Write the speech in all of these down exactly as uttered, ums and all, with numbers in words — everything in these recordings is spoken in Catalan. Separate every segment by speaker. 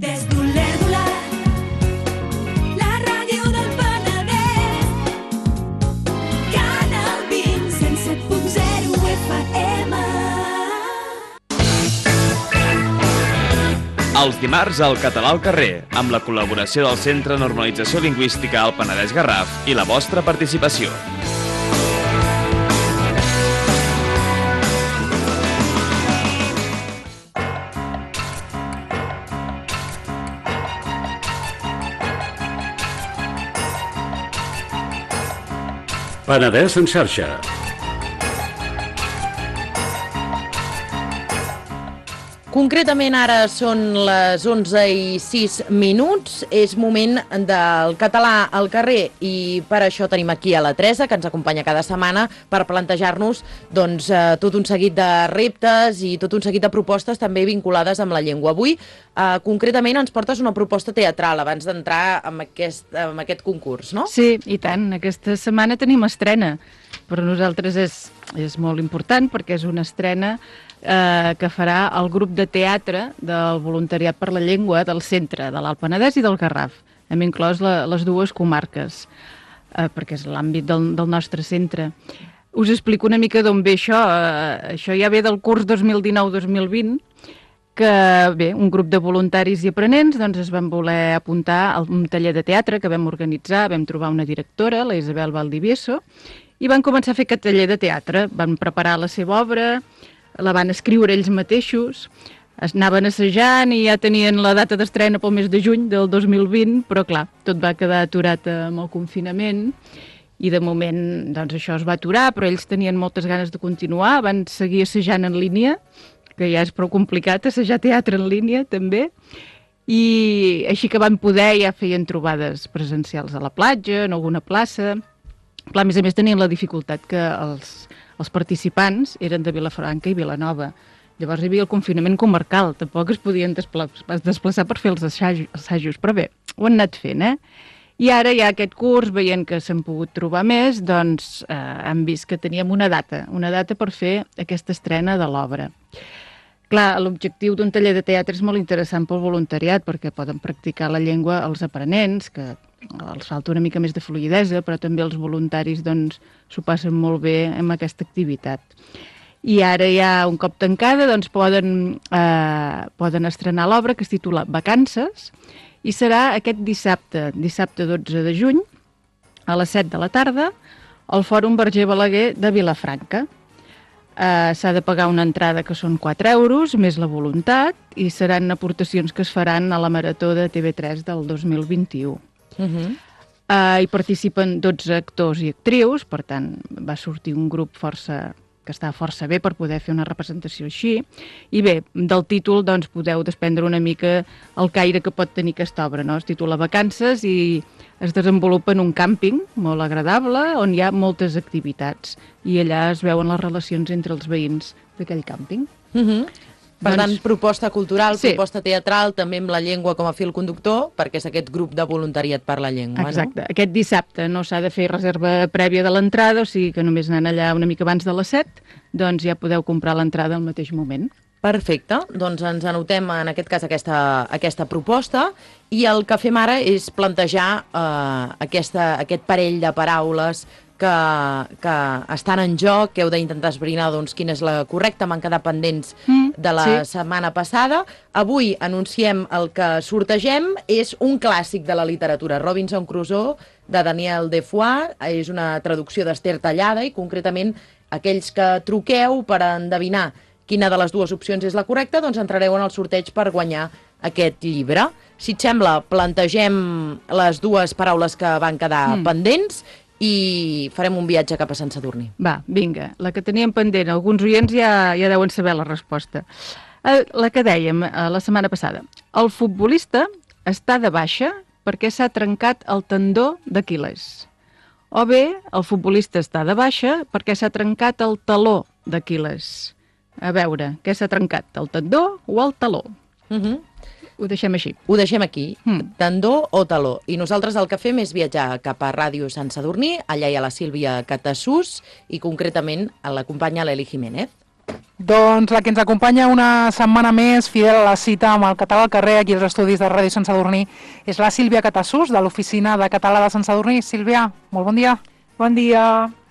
Speaker 1: Des d'Olèrdola, la ràdio del Penedès, Canal vint, cent set punt zero F M.
Speaker 2: Els dimarts al Català al carrer, amb la col·laboració del Centre de Normalització Lingüística al Penedès Garraf i la vostra participació.
Speaker 3: Penedès en xarxa.
Speaker 4: Concretament ara són les onze i sis minuts, és moment del català al carrer i per això tenim aquí a la Teresa, que ens acompanya cada setmana per plantejar-nos doncs, eh, tot un seguit de reptes i tot un seguit de propostes també vinculades amb la llengua. Avui, eh, concretament, ens portes una proposta teatral abans d'entrar en, aquest, en aquest concurs, no?
Speaker 5: Sí, i tant. Aquesta setmana tenim estrena. Per nosaltres és, és molt important perquè és una estrena eh, que farà el grup de teatre del Voluntariat per la Llengua del centre de l'Alt Penedès i del Garraf. Hem inclòs la, les dues comarques, eh, perquè és l'àmbit del, del nostre centre. Us explico una mica d'on ve això. Eh, això ja ve del curs dos mil dinou dos mil vint, que bé, un grup de voluntaris i aprenents doncs, es van voler apuntar a un taller de teatre que vam organitzar, vam trobar una directora, la Isabel Valdivieso, i van començar a fer aquest taller de teatre. Van preparar la seva obra, la van escriure ells mateixos, es anaven assajant i ja tenien la data d'estrena pel mes de juny del dos mil vint, però clar, tot va quedar aturat amb el confinament i de moment doncs, això es va aturar, però ells tenien moltes ganes de continuar, van seguir assajant en línia, que ja és prou complicat assajar teatre en línia també, i així que van poder, ja feien trobades presencials a la platja, en alguna plaça. Clar, a més a més tenien la dificultat que els, els participants eren de Vilafranca i Vilanova. Llavors hi havia el confinament comarcal, tampoc es podien desplaçar, desplaçar per fer els assajos, assajos, però bé, ho han anat fent, eh? I ara ja aquest curs, veient que s'han pogut trobar més, doncs eh, han vist que teníem una data, una data per fer aquesta estrena de l'obra. Clar, l'objectiu d'un taller de teatre és molt interessant pel voluntariat perquè poden practicar la llengua els aprenents, que els falta una mica més de fluïdesa, però també els voluntaris doncs, s'ho passen molt bé amb aquesta activitat. I ara ja, un cop tancada, doncs, poden, eh, poden estrenar l'obra que es titula Vacances i serà aquest dissabte, dissabte dotze de juny, a les set de la tarda, al Fòrum Verger Balaguer de Vilafranca. Uh, s'ha de pagar una entrada que són quatre euros, més la voluntat, i seran aportacions que es faran a la Marató de T V tres del dos mil vint-i-u. Uh-huh. Uh, hi participen dotze actors i actrius, per tant, va sortir un grup força que està força bé per poder fer una representació així. I bé, del títol doncs, podeu desprendre una mica el caire que pot tenir aquesta obra, no? Es titula Vacances i es desenvolupa en un càmping molt agradable on hi ha moltes activitats i allà es veuen les relacions entre els veïns d'aquell càmping.
Speaker 4: Uh-huh. Per tant,
Speaker 5: Doncs,
Speaker 4: proposta cultural,
Speaker 5: sí.
Speaker 4: proposta teatral, també amb la llengua com a fil conductor, perquè és aquest grup de voluntariat per la llengua,
Speaker 5: Exacte.
Speaker 4: no?
Speaker 5: Aquest dissabte no s'ha de fer reserva prèvia de l'entrada, o sigui que només anant allà una mica abans de les set, doncs ja podeu comprar l'entrada al mateix moment.
Speaker 4: Perfecte, doncs ens anotem en aquest cas aquesta, aquesta proposta i el que fem ara és plantejar eh, aquesta, aquest parell de paraules que, que estan en joc, que heu d'intentar esbrinar doncs, quina és la correcta, m'han quedat pendents
Speaker 5: Mm,
Speaker 4: de la
Speaker 5: sí.
Speaker 4: setmana passada. Avui anunciem el que sortegem, és un clàssic de la literatura, Robinson Crusoe, de Daniel Defoe, és una traducció d'Ester Tallada i concretament aquells que truqueu per endevinar quina de les dues opcions és la correcta, doncs entrareu en el sorteig per guanyar aquest llibre. Si et sembla, plantegem les dues paraules que van quedar
Speaker 5: Mm.
Speaker 4: pendents i farem un viatge cap a Sant Sadurní.
Speaker 5: Va, vinga, la que teníem pendent, alguns oients ja, ja deuen saber la resposta. Eh, la que dèiem eh, la setmana passada. El futbolista està de baixa perquè s'ha trencat el tendó d'Aquil·les. O bé, el futbolista està de baixa perquè s'ha trencat el taló d'Aquil·les. A veure, què s'ha trencat, el tendó o el taló?
Speaker 4: Uh -huh.
Speaker 5: Ho deixem així.
Speaker 4: Ho deixem aquí,
Speaker 5: Mm.
Speaker 4: tendó o taló. I nosaltres el que fem és viatjar cap a Ràdio Sant Sadurní, allà hi ha la Sílvia Catassús i concretament l'acompanya l'Eli Jiménez.
Speaker 6: Doncs la que ens acompanya una setmana més, fidel a la cita amb el català al carrer, aquí als estudis de Ràdio Sant Sadurní, és la Sílvia Catassús, de l'Oficina de Català de Sant Sadurní. Sílvia, molt bon dia.
Speaker 7: Bon dia.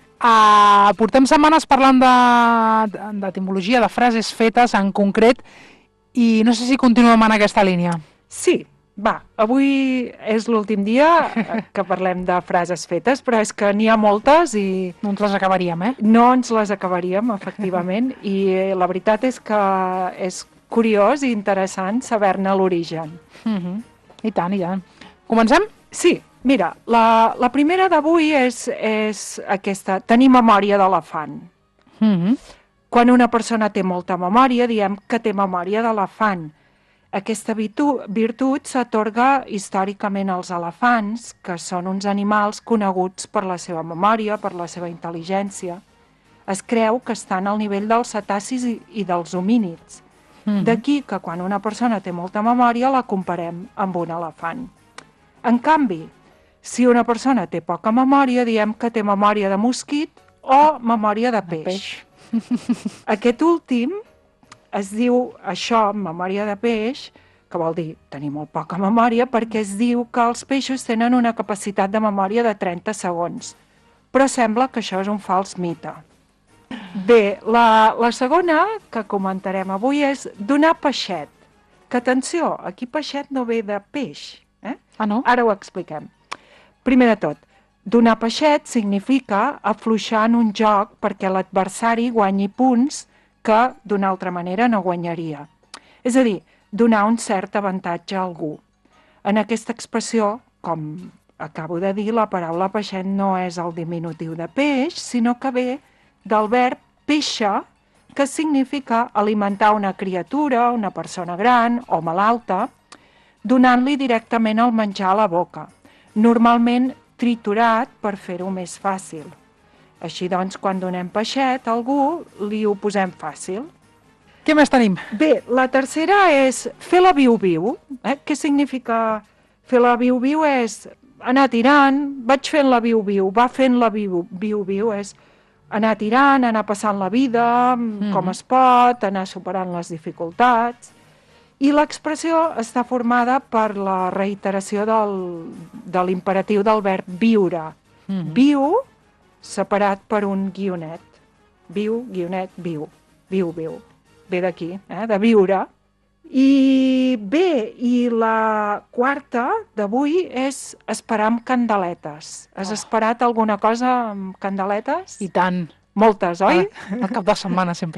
Speaker 6: Uh, portem setmanes parlant d'etimologia, de, de frases fetes en concret, i no sé si continuem en aquesta línia.
Speaker 7: Sí, va, avui és l'últim dia que parlem de frases fetes, però és que n'hi ha moltes i...
Speaker 6: No ens les acabaríem, eh?
Speaker 7: No ens les acabaríem, efectivament, i la veritat és que és curiós i interessant saber-ne l'origen.
Speaker 6: Uh-huh. I tant, i tant. Comencem?
Speaker 7: Sí, mira, la, la primera d'avui és, és aquesta, tenir memòria d'elefant.
Speaker 6: Uh-huh.
Speaker 7: Quan una persona té molta memòria, diem que té memòria d'elefant. Aquesta virtut, virtut s'atorga històricament als elefants, que són uns animals coneguts per la seva memòria, per la seva intel·ligència. Es creu que estan al nivell dels cetacis i, i dels homínids. Mm-hmm. D'aquí que quan una persona té molta memòria la comparem amb un elefant. En canvi, si una persona té poca memòria, diem que té memòria de mosquit o memòria de peix. De peix. Aquest últim es diu això, memòria de peix, que vol dir tenir molt poca memòria, perquè es diu que els peixos tenen una capacitat de memòria de trenta segons. Però sembla que això és un fals mite. Bé, la, la segona que comentarem avui és donar peixet. Que atenció, aquí peixet no ve de peix. Eh?
Speaker 6: Ah, no?
Speaker 7: Ara ho expliquem. Primer de tot, donar peixet significa afluixar en un joc perquè l'adversari guanyi punts que d'una altra manera no guanyaria. És a dir, donar un cert avantatge a algú. En aquesta expressió, com acabo de dir, la paraula peixet no és el diminutiu de peix, sinó que ve del verb peixa, que significa alimentar una criatura, una persona gran o malalta, donant-li directament el menjar a la boca, normalment triturat per fer-ho més fàcil. Així doncs, quan donem peixet a algú, li ho posem fàcil.
Speaker 6: Què més tenim?
Speaker 7: Bé, la tercera és fer la viu-viu. Eh? Què significa fer la viu-viu? És anar tirant, vaig fent la viu-viu, va fent la viu-viu, és anar tirant, anar passant la vida, mm-hmm. com es pot, anar superant les dificultats. I l'expressió està formada per la reiteració del, de l'imperatiu del verb viure. Mm-hmm. Viu, separat per un guionet. Viu, guionet, viu. Viu, viu. Ve d'aquí, eh? De viure. I bé, i la quarta d'avui és esperar amb candeletes. Has oh. esperat alguna cosa amb candeletes?
Speaker 6: I tant.
Speaker 7: Moltes, oi?
Speaker 6: Al cap de setmana, sempre.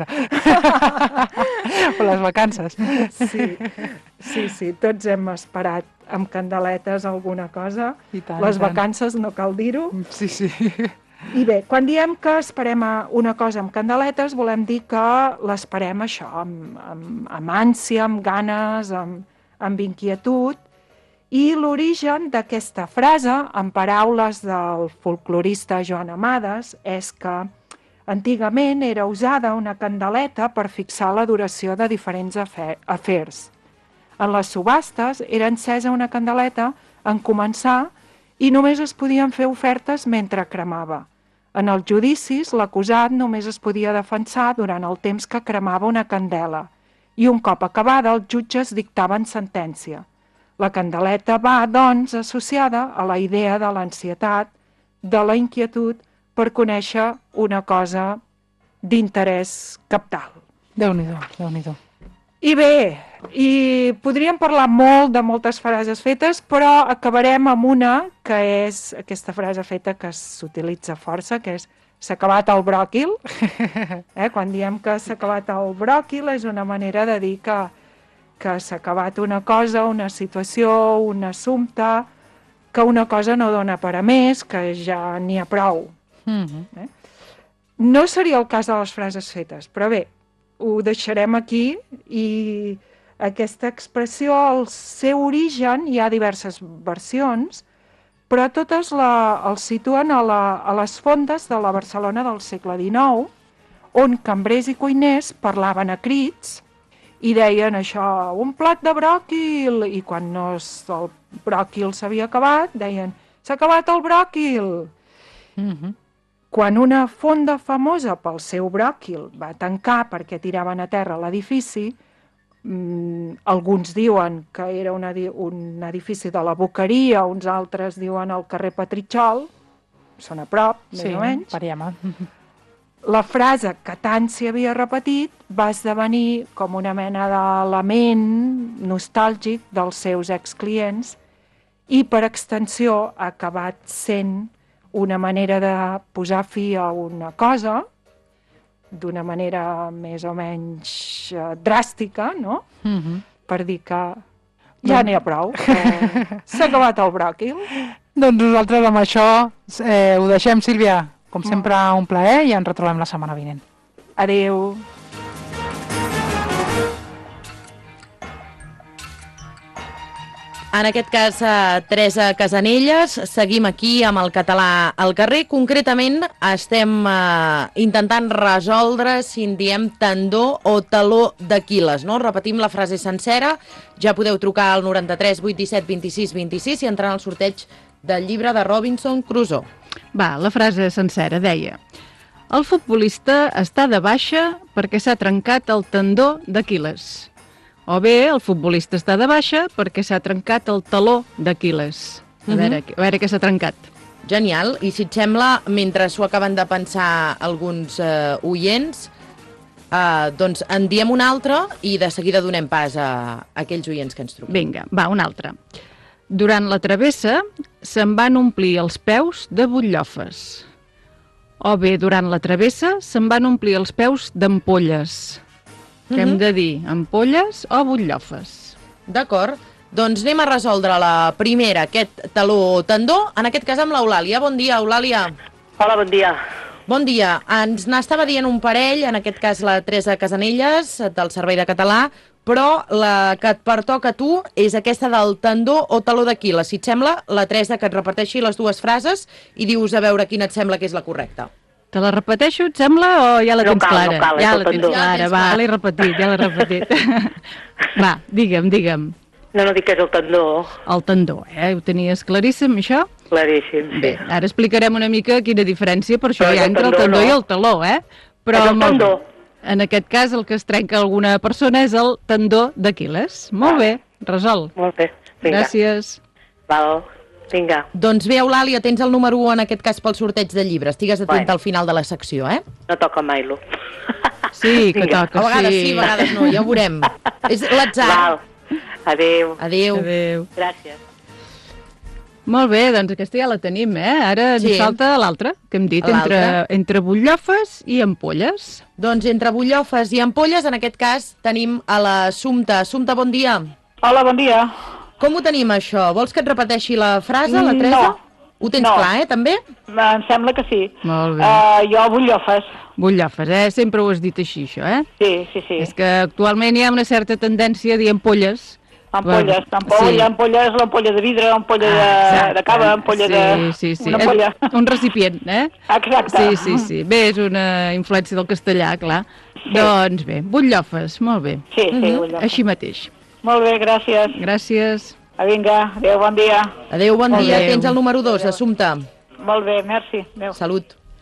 Speaker 6: O les vacances.
Speaker 7: Sí, sí, sí, tots hem esperat amb candeletes alguna cosa.
Speaker 6: I tant,
Speaker 7: les
Speaker 6: i tant.
Speaker 7: Vacances, no cal dir-ho.
Speaker 6: Sí, sí.
Speaker 7: I bé, quan diem que esperem una cosa amb candeletes, volem dir que l'esperem això, amb, amb, amb ànsia, amb ganes, amb, amb inquietud. I l'origen d'aquesta frase, en paraules del folclorista Joan Amades, és que antigament era usada una candeleta per fixar la duració de diferents afers. En les subhastes era encesa una candeleta en començar i només es podien fer ofertes mentre cremava. En els judicis, l'acusat només es podia defensar durant el temps que cremava una candela i un cop acabada els jutges dictaven sentència. La candeleta va, doncs, associada a la idea de l'ansietat, de la inquietud per conèixer una cosa d'interès cabdal.
Speaker 6: Déu-n'hi-do, Déu-n'hi-do.
Speaker 7: I bé, i podríem parlar molt de moltes frases fetes, però acabarem amb una que és aquesta frase feta que s'utilitza força, que és s'ha acabat el bròquil. Eh? Quan diem que s'ha acabat el bròquil és una manera de dir que, que s'ha acabat una cosa, una situació, un assumpte, que una cosa no dona per a més, que ja n'hi ha prou. Mm-hmm. Eh? No seria el cas de les frases fetes, però bé, ho deixarem aquí i aquesta expressió, el seu origen, hi ha diverses versions, però totes la, el situen a, la, a les fondes de la Barcelona del segle dinou, on cambrers i cuiners parlaven a crits i deien això, un plat de bròquil, i quan no el bròquil s'havia acabat, deien, s'ha acabat el bròquil. Mm-hmm. Quan una fonda famosa pel seu bròquil va tancar perquè tiraven a terra l'edifici, mm, alguns diuen que era un, edi un edifici de la Boqueria, uns altres diuen al carrer Petritxol, són a prop, més
Speaker 6: Sí,
Speaker 7: o menys.
Speaker 6: Pariama.
Speaker 7: La frase que tant s'hi havia repetit va esdevenir com una mena d'element nostàlgic dels seus exclients i, per extensió, ha acabat sent una manera de posar fi a una cosa d'una manera més o menys eh, dràstica, no?
Speaker 6: Mm -hmm.
Speaker 7: Per dir que ja n'hi ha prou, que s'ha acabat el bròquil.
Speaker 6: Doncs nosaltres amb això eh, ho deixem, Sílvia. Com sempre, un plaer i ens retrobem la setmana vinent.
Speaker 7: Adéu.
Speaker 4: En aquest cas, eh, Teresa Casanelles, seguim aquí amb el català al carrer. Concretament, estem eh, intentant resoldre si en diem tendó o taló d'Aquil·les, no? Repetim la frase sencera. Ja podeu trucar al noranta-tres vuit disset vint-i-sis vint-i-sis i entrar al sorteig del llibre de Robinson Crusoe.
Speaker 5: Va, la frase sencera deia: el futbolista està de baixa perquè s'ha trencat el tendó d'Aquil·les. O bé, el futbolista està de baixa perquè s'ha trencat el taló d'Aquil·les. A,
Speaker 4: Mhm.
Speaker 5: veure, a veure què s'ha trencat.
Speaker 4: Genial. I si et sembla, mentre s'ho acaben de pensar alguns eh, oients, eh, doncs en diem un altre i de seguida donem pas a, a aquells oients que ens truquen.
Speaker 5: Vinga, va, un altre. Durant la travessa se'n van omplir els peus de butllofes. O bé, durant la travessa se'n van omplir els peus d'ampolles. Què hem de dir? Ampolles o butllofes?
Speaker 4: D'acord. Doncs anem a resoldre la primera, aquest taló o tendó, en aquest cas amb l'Eulàlia. Bon dia, Eulàlia.
Speaker 8: Hola, bon dia.
Speaker 4: Bon dia. Ens n'estava dient un parell, en aquest cas la Teresa Casanelles, del Servei de Català, però la que et pertoca a tu és aquesta del tendó o taló d'Aquil·les. Si et sembla, la Teresa, que et repeteixi les dues frases i dius a veure quina et sembla que és la correcta.
Speaker 5: Te la repeteixo, et sembla, o ja la
Speaker 8: No
Speaker 5: tens
Speaker 8: cal,
Speaker 5: clara?
Speaker 8: no cal, és
Speaker 5: ja
Speaker 8: el
Speaker 5: la tens
Speaker 8: tendó.
Speaker 5: clara,
Speaker 4: Ja la tens
Speaker 5: va,
Speaker 4: clara.
Speaker 5: l'he repetit, ja l'he repetit. Va, digue'm, digue'm.
Speaker 8: No, no dic que és el tendó.
Speaker 5: El tendó, eh? Ho tenies claríssim, això?
Speaker 8: Claríssim, sí.
Speaker 5: Bé, ara explicarem una mica quina diferència, per això
Speaker 8: Però
Speaker 5: hi ha
Speaker 8: és el
Speaker 5: entre el
Speaker 8: tendó,
Speaker 5: tendó
Speaker 8: no?
Speaker 5: i el taló, eh? Però
Speaker 8: És el
Speaker 5: molt bé.
Speaker 8: tendó.
Speaker 5: En aquest cas, el que es trenca alguna persona és el tendó d'Aquil·les. Molt
Speaker 8: Ah.
Speaker 5: bé, resol.
Speaker 8: Molt bé. Vinga.
Speaker 5: Gràcies.
Speaker 8: Val. Vinga.
Speaker 4: Doncs bé, Eulàlia, tens el número u en aquest cas pel sorteig de llibre. Estigues atenta
Speaker 8: Bueno.
Speaker 4: al final de la secció, eh?
Speaker 8: No toca mai, lo.
Speaker 5: Sí, que
Speaker 8: Vinga.
Speaker 5: toca,
Speaker 4: A vegades
Speaker 5: sí.
Speaker 4: sí, a vegades no, ja ho veurem. És l'atzar.
Speaker 8: Val. Adéu.
Speaker 4: Adéu.
Speaker 5: Adéu.
Speaker 8: Gràcies.
Speaker 5: Molt bé, doncs aquesta ja la tenim, eh? Ara ens
Speaker 4: Sí.
Speaker 5: falta l'altra, que hem dit, entre,
Speaker 4: L'altra.
Speaker 5: entre butllofes i ampolles.
Speaker 4: Doncs entre butllofes i ampolles, en aquest cas, tenim a l'Assumpta. Assumpta, bon dia.
Speaker 9: Hola, bon dia.
Speaker 4: Com ho tenim, això? Vols que et repeteixi la frase, la
Speaker 9: No.
Speaker 4: Teresa? Ho tens
Speaker 9: No.
Speaker 4: clar, eh, també?
Speaker 9: Em sembla que sí.
Speaker 5: Molt bé.
Speaker 9: Uh, jo butllofes.
Speaker 5: Butllofes, eh? Sempre ho has dit així, això, eh?
Speaker 9: Sí, sí, sí.
Speaker 5: És que actualment hi ha una certa tendència a dir ampolles.
Speaker 9: Ampolles,
Speaker 5: Per-
Speaker 9: ampolla,
Speaker 5: sí.
Speaker 9: ampolla és l'ampolla de vidre, ampolla de,
Speaker 5: Exacte.
Speaker 9: de cava, ampolla
Speaker 5: sí,
Speaker 9: de...
Speaker 5: Sí, sí,
Speaker 9: Una ampolla.
Speaker 5: És un recipient, eh?
Speaker 9: Exacte.
Speaker 5: Sí, sí, sí. Bé, és una influència del castellà, clar.
Speaker 9: Sí.
Speaker 5: Doncs bé, butllofes, molt bé.
Speaker 9: Sí, sí,
Speaker 4: Mhm.
Speaker 9: butllofes.
Speaker 5: Així mateix.
Speaker 9: Molt bé, gràcies.
Speaker 5: Gràcies.
Speaker 9: Ah, vinga, adéu, bon dia.
Speaker 4: Adéu, bon
Speaker 5: Molt
Speaker 4: dia.
Speaker 5: bé.
Speaker 4: Tens el número dos, Assumpta.
Speaker 9: Molt bé, merci. Adéu.
Speaker 4: Salut.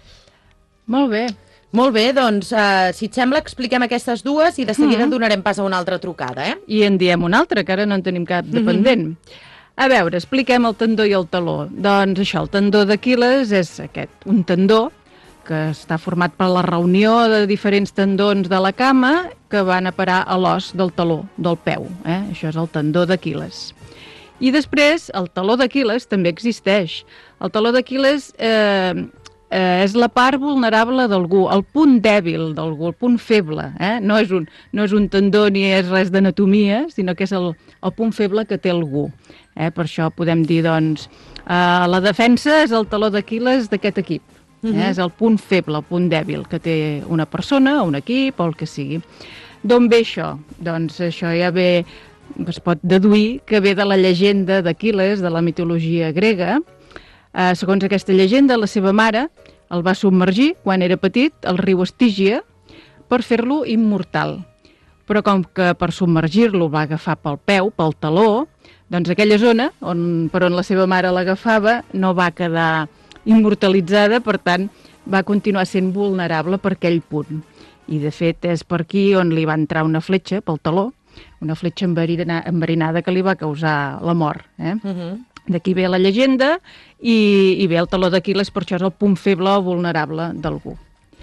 Speaker 5: Molt bé.
Speaker 4: Molt bé, doncs, uh, si et sembla, expliquem aquestes dues i de seguida donarem pas a una altra trucada, eh?
Speaker 5: I en diem una altra, que ara no en tenim cap dependent. A veure, expliquem el tendó i el taló. Doncs això, el tendó d'Aquil·les és aquest, un tendó que està format per la reunió de diferents tendons de la cama que van a parar a l'os del taló, del peu. Eh? Això és el tendó d'Aquil·les. I després, el taló d'Aquil·les també existeix. El taló d'Aquil·les eh, eh, és la part vulnerable d'algú, el punt dèbil d'algú, el punt feble. Eh? No, és un, no és un tendó ni és res d'anatomia, sinó que és el, el punt feble que té algú. Eh? Per això podem dir, doncs, eh, la defensa és el taló d'Aquil·les d'aquest equip.
Speaker 4: Mhm.
Speaker 5: Eh? És el punt feble, el punt dèbil que té una persona, un equip o el que sigui. D'on ve això? Doncs això ja ve, es pot deduir que ve de la llegenda d'Aquil·les, de la mitologia grega. Eh, segons aquesta llegenda, la seva mare el va submergir, quan era petit, al riu Estígia, per fer-lo immortal. Però com que per submergir-lo va agafar pel peu, pel taló, doncs aquella zona on, per on la seva mare l'agafava no va quedar immortalitzada, per tant, va continuar sent vulnerable per aquell punt. I, de fet, és per aquí on li va entrar una fletxa pel taló, una fletxa enverina, enverinada que li va causar la mort. Eh?
Speaker 4: Uh-huh.
Speaker 5: D'aquí ve la llegenda i, i ve el taló d'Aquil·les, per això és el punt feble o vulnerable d'algú.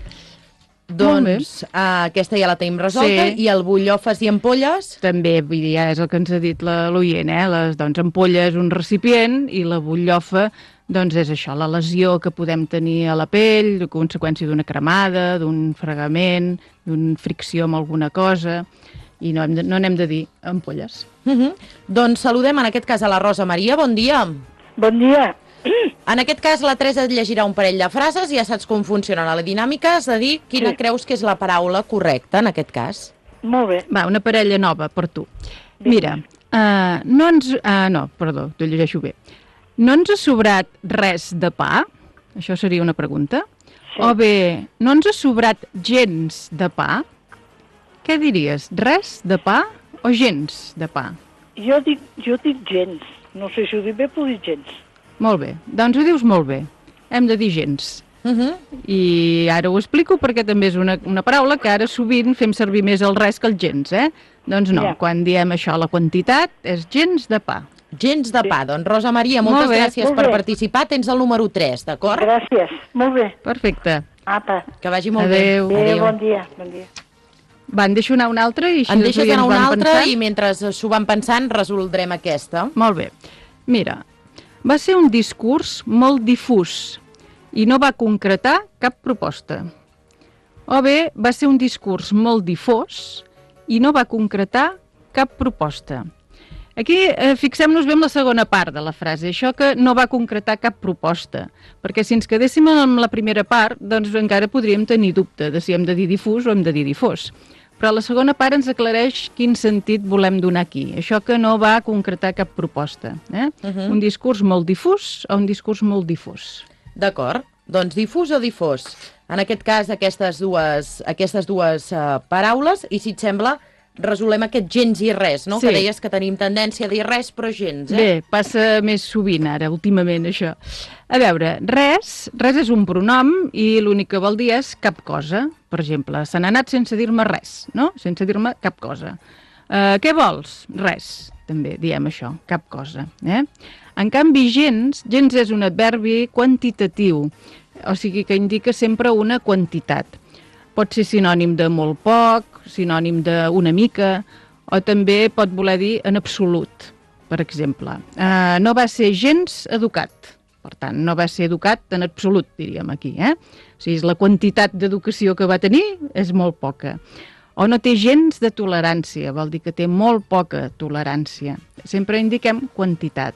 Speaker 4: Doncs uh, aquesta ja la tenim resolta.
Speaker 5: Sí.
Speaker 4: I el bullofes i ampolles?
Speaker 5: També, vull dir, ja és el que ens ha dit l'oient, eh? Les doncs, ampolles, un recipient, i la butllofa, doncs és això, la lesió que podem tenir a la pell, a conseqüència d'una cremada, d'un fregament, d'una fricció amb alguna cosa, i no, hem de, no n'hem de dir ampolles.
Speaker 4: Uh-huh. Doncs saludem en aquest cas a la Rosa Maria. Bon dia.
Speaker 9: Bon dia.
Speaker 4: En aquest cas la Teresa et llegirà un parell de frases, ja saps com funciona la dinàmica, has de dir quina
Speaker 9: Sí.
Speaker 4: creus que és la paraula correcta en aquest cas.
Speaker 9: Molt bé.
Speaker 5: Va, una parella nova per tu. Mira, uh, no ens... Uh, no, perdó, t'ho llegeixo bé. No ens ha sobrat res de pa? Això seria una pregunta.
Speaker 9: Sí.
Speaker 5: O bé, no ens ha sobrat gens de pa? Què diries? Res de pa o gens de pa?
Speaker 9: Jo dic, jo dic gens. No sé si ho dic bé, però dic gens.
Speaker 5: Molt bé, doncs ho dius molt bé. Hem de dir gens.
Speaker 4: Uh-huh.
Speaker 5: I ara ho explico perquè també és una, una paraula que ara sovint fem servir més el res que el gens, eh? Doncs no,
Speaker 9: Ja.
Speaker 5: quan diem això, la quantitat és gens de pa.
Speaker 4: Gens de pa. Doncs Rosa Maria,
Speaker 5: Molt
Speaker 4: moltes
Speaker 5: bé,
Speaker 4: gràcies
Speaker 9: molt
Speaker 4: per
Speaker 9: bé.
Speaker 4: participar. Tens el número tres, d'acord?
Speaker 9: Gràcies. Molt bé.
Speaker 5: Perfecte.
Speaker 9: Apa.
Speaker 4: Que vagi molt
Speaker 5: Adéu.
Speaker 4: bé.
Speaker 9: Adéu, bon dia. Bon dia.
Speaker 5: Va, en deixo anar una altra i així
Speaker 4: En
Speaker 5: els
Speaker 4: deixes
Speaker 5: oients
Speaker 4: anar una
Speaker 5: van
Speaker 4: altra
Speaker 5: pensant.
Speaker 4: i mentre s'ho van pensant resoldrem aquesta.
Speaker 5: Molt bé. Mira, va ser un discurs molt difús i no va concretar cap proposta. O bé, va ser un discurs molt difós i no va concretar cap proposta. Aquí eh, fixem-nos bé en la segona part de la frase, això que no va concretar cap proposta, perquè si ens quedéssim amb la primera part, doncs encara podríem tenir dubte de si hem de dir difús o hem de dir difós. Però la segona part ens aclareix quin sentit volem donar aquí, això que no va concretar cap proposta. Eh?
Speaker 4: Uh-huh.
Speaker 5: Un discurs molt difús o un discurs molt difós.
Speaker 4: D'acord. Doncs difús o difós? En aquest cas, aquestes dues, aquestes dues uh, paraules, i si et sembla, resolem aquest gens i res, no?
Speaker 5: Sí.
Speaker 4: Que deies que tenim tendència a dir res, però gens, eh?
Speaker 5: Bé, passa més sovint ara, últimament, això. A veure, res, res és un pronom i l'únic que vol dir és cap cosa. Per exemple, se n'ha anat sense dir-me res, no? Sense dir-me cap cosa. Uh, què vols? Res, també diem això, cap cosa. Eh? En canvi, gens, gens és un adverbi quantitatiu, o sigui que indica sempre una quantitat. Pot ser sinònim de molt poc, sinònim d'una mica, o també pot voler dir en absolut, per exemple. Uh, no va ser gens educat, per tant, no va ser educat en absolut, diríem aquí. Eh? O sigui, la quantitat d'educació que va tenir és molt poca. O no té gens de tolerància, vol dir que té molt poca tolerància. Sempre indiquem quantitat.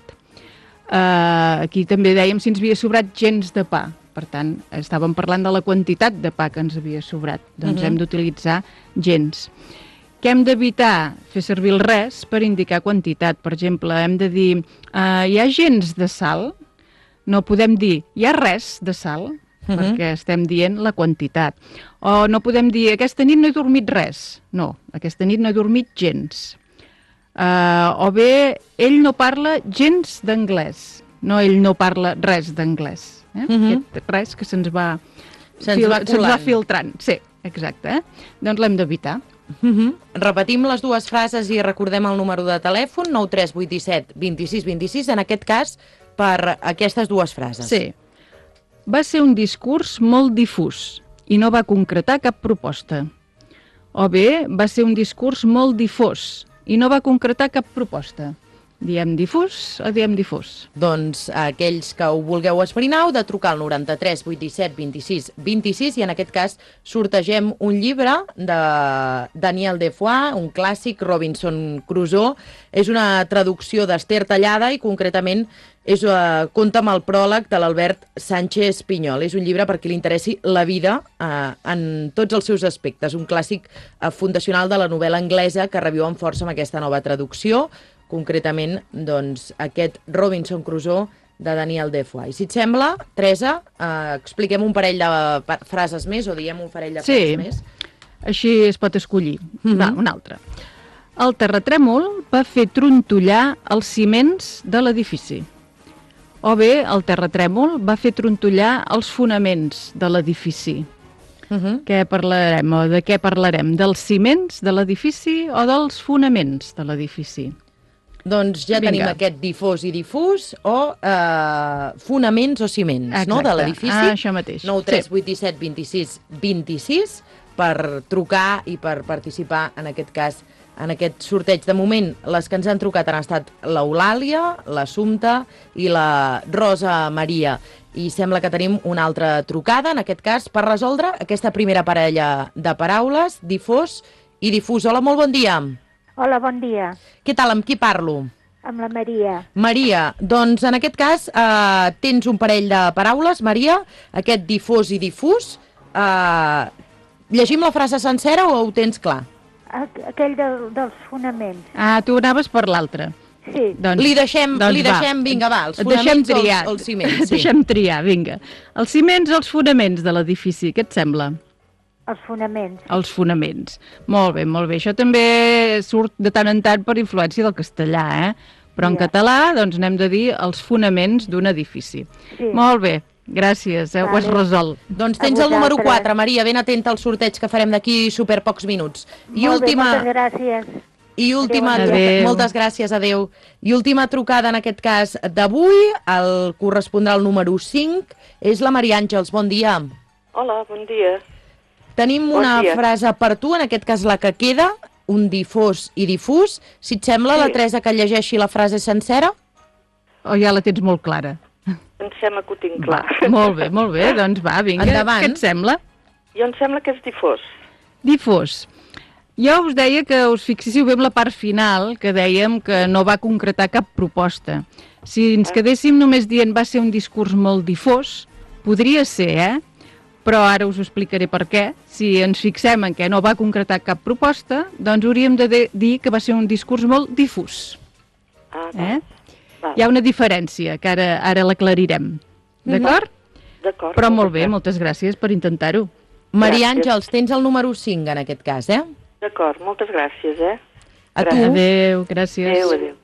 Speaker 5: Uh, aquí també dèiem si ens havia sobrat gens de pa. Per tant, estàvem parlant de la quantitat de pa que ens havia sobrat. Doncs
Speaker 4: Mhm.
Speaker 5: hem d'utilitzar gens. Què hem d'evitar? Fer servir el res per indicar quantitat. Per exemple, hem de dir uh, hi ha gens de sal? No podem dir hi ha res de sal,
Speaker 4: Mhm.
Speaker 5: perquè estem dient la quantitat. O no podem dir aquesta nit no he dormit res. No, aquesta nit no he dormit gens. Uh, o bé, ell no parla gens d'anglès. No, ell no parla res d'anglès. Eh?
Speaker 4: Mhm.
Speaker 5: Aquest res que se'ns va,
Speaker 4: Se'ns
Speaker 5: fil
Speaker 4: va
Speaker 5: se'ns va
Speaker 4: colant.
Speaker 5: filtrant. Sí, exacte. Eh? Doncs l'hem d'evitar.
Speaker 4: Uh-huh. Repetim les dues frases i recordem el número de telèfon, nou tres vuit set dos sis dos sis, en aquest cas, per aquestes dues frases.
Speaker 5: Sí. Va ser un discurs molt difús i no va concretar cap proposta. O bé, va ser un discurs molt difós i no va concretar cap proposta. Diem difús o diem difós?
Speaker 4: Doncs aquells que ho vulgueu esbrinar heu de trucar al noranta-tres vuit disset vint-i-sis vint-i-sis i en aquest cas sortegem un llibre de Daniel Defoe, un clàssic, Robinson Crusoe. És una traducció d'Ester Tallada i concretament és, uh, compta amb el pròleg de l'Albert Sánchez Pinyol. És un llibre per qui li interessi la vida uh, en tots els seus aspectes. Un clàssic uh, fundacional de la novel·la anglesa que reviu amb força amb aquesta nova traducció, concretament doncs, aquest Robinson Crusoe de Daniel Defoe. I si et sembla, Teresa, eh, expliquem un parell de pa- frases més o diem un parell de
Speaker 5: Sí.
Speaker 4: frases més.
Speaker 5: Així es pot escollir.
Speaker 4: Mhm.
Speaker 5: Va, una altra. El terratrèmol va fer trontollar els ciments de l'edifici. o bé el terratrèmol va fer trontollar els fonaments de l'edifici.
Speaker 4: Uh -huh.
Speaker 5: Què parlarem o de què parlarem? Dels ciments de l'edifici o dels fonaments de l'edifici?
Speaker 4: Doncs ja
Speaker 5: Vinga.
Speaker 4: tenim aquest difós i difús o eh, fonaments o ciments,
Speaker 5: Exacte.
Speaker 4: no?, de l'edifici.
Speaker 5: Ah, això mateix.
Speaker 4: nou tres
Speaker 5: Sí.
Speaker 4: vuit set vint sis vint sis per trucar i per participar, en aquest cas, en aquest sorteig. De moment, les que ens han trucat han estat l'Eulàlia, l'Assumpta i la Rosa Maria. I sembla que tenim una altra trucada, en aquest cas, per resoldre aquesta primera parella de paraules, difós i difús. Hola, molt bon dia.
Speaker 10: Hola, bon dia.
Speaker 4: Què tal, amb qui parlo?
Speaker 10: Amb la Maria.
Speaker 4: Maria, doncs en aquest cas eh, tens un parell de paraules, Maria, aquest difós i difús. Eh, llegim la frase sencera o ho tens clar?
Speaker 10: Aqu- Aquell del, dels fonaments.
Speaker 5: Ah, tu anaves per l'altre.
Speaker 10: Sí.
Speaker 5: Doncs,
Speaker 4: Li deixem,
Speaker 5: doncs
Speaker 4: li
Speaker 5: va.
Speaker 4: deixem, vinga, va, els
Speaker 5: Et deixem
Speaker 4: fonaments o els,
Speaker 5: triar.
Speaker 4: els ciments.
Speaker 5: Et deixem triar, vinga. Els ciments o els fonaments de l'edifici, què et sembla?
Speaker 10: Els fonaments.
Speaker 5: Els fonaments. Molt bé, molt bé. Això també surt de tant en tant per influència del castellà, eh? Però en
Speaker 10: Ja.
Speaker 5: català, doncs, n'hem de dir els fonaments d'un edifici.
Speaker 10: Sí.
Speaker 5: Molt bé, gràcies, eh? Ho has
Speaker 10: Vale.
Speaker 5: resolt.
Speaker 4: Doncs
Speaker 10: A
Speaker 4: tens el número
Speaker 10: vosaltres.
Speaker 4: quatre, Maria, ben atenta al sorteig que farem d'aquí super pocs minuts. I
Speaker 10: Molt
Speaker 4: última...
Speaker 10: bé, moltes gràcies.
Speaker 4: I última,
Speaker 10: Adéu,
Speaker 4: truca-
Speaker 5: adéu.
Speaker 4: moltes gràcies, adeu. I última trucada en aquest cas d'avui, el correspondrà al número cinc, és la Maria Àngels. Bon dia.
Speaker 8: Hola, bon dia.
Speaker 4: Tenim
Speaker 8: Bon
Speaker 4: una
Speaker 8: dia.
Speaker 4: frase per tu, en aquest cas la que queda, un difós i difús. Si et sembla,
Speaker 8: Sí.
Speaker 4: la Teresa, que llegeixi la frase sencera?
Speaker 5: O ja la tens molt clara?
Speaker 8: Em sembla que ho tinc clar.
Speaker 5: Va, molt bé, molt bé. Doncs va, vinga.
Speaker 4: Endavant.
Speaker 5: Què et sembla?
Speaker 8: Jo em sembla que és difós.
Speaker 5: Difós. Jo us deia que us fixéssiu bé en la part final, que dèiem que no va concretar cap proposta. Si ens quedéssim només dient va ser un discurs molt difós, podria ser, eh? Però ara us ho explicaré per què. Si ens fixem en què no va concretar cap proposta, doncs hauríem de de- dir que va ser un discurs molt difús.
Speaker 8: Ah,
Speaker 5: Eh?
Speaker 8: val.
Speaker 5: Hi ha una diferència, que ara, ara l'aclarirem. D'acord?
Speaker 8: D'acord.
Speaker 5: Però molt bé,
Speaker 8: d'acord.
Speaker 5: moltes gràcies per intentar-ho.
Speaker 4: Maria
Speaker 8: Gràcies.
Speaker 4: Àngels, tens el número cinc en aquest cas, eh?
Speaker 8: D'acord, moltes gràcies, eh?
Speaker 4: A tu
Speaker 5: Adéu, gràcies.
Speaker 8: Adéu, adéu.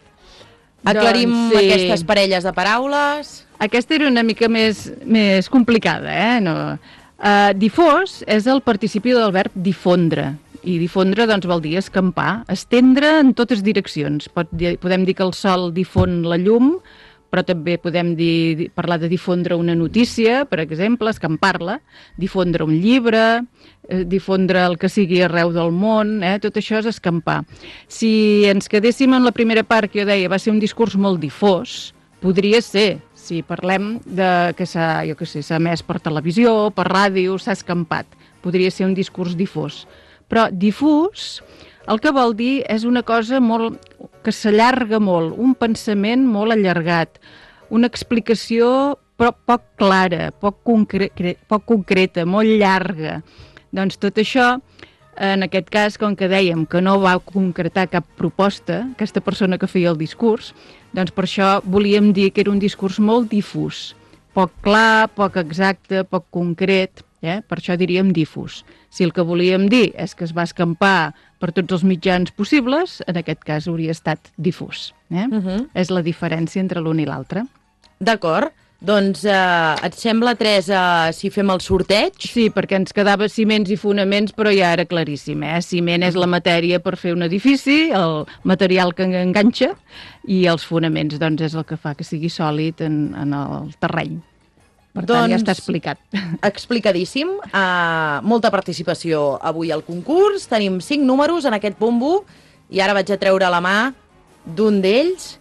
Speaker 4: aclarim
Speaker 5: Doncs sí.
Speaker 4: aquestes parelles de paraules.
Speaker 5: Aquesta era una mica més, més complicada, eh? No. Uh, difós és el participi del verb difondre. I difondre doncs, vol dir escampar, estendre en totes direccions. Pot dir, podem dir que el sol difon la llum, però també podem dir, parlar de difondre una notícia, per exemple, escampar-la, difondre un llibre, eh, difondre el que sigui arreu del món, eh? Tot això és escampar. Si ens quedéssim en la primera part que jo deia, va ser un discurs molt difós, podria ser, si parlem de que s'ha, jo què sé, s'ha emès per televisió, per ràdio, s'ha escampat. Podria ser un discurs difós. Però difús, el que vol dir és una cosa molt que s'allarga molt, un pensament molt allargat, una explicació però poc clara, poc, concre poc concreta, molt llarga. Doncs tot això, en aquest cas, com que dèiem que no va concretar cap proposta, aquesta persona que feia el discurs, doncs per això volíem dir que era un discurs molt difús, poc clar, poc exacte, poc concret, eh? Per això diríem difús. Si el que volíem dir és que es va escampar per tots els mitjans possibles, en aquest cas hauria estat difús. Eh?
Speaker 4: Uh -huh.
Speaker 5: És la diferència entre l'un i l'altre.
Speaker 4: D'acord. Doncs eh, et sembla, Teresa, si fem el sorteig?
Speaker 5: Sí, perquè ens quedava ciments i fonaments, però ja era claríssim. Eh? Ciment és la matèria per fer un edifici, el material que enganxa, i els fonaments doncs, és el que fa que sigui sòlid en, en el terreny. Per tant, ja està explicat.
Speaker 4: Explicadíssim. Uh, molta participació avui al concurs. Tenim cinc números en aquest bombo i ara vaig a treure la mà d'un d'ells.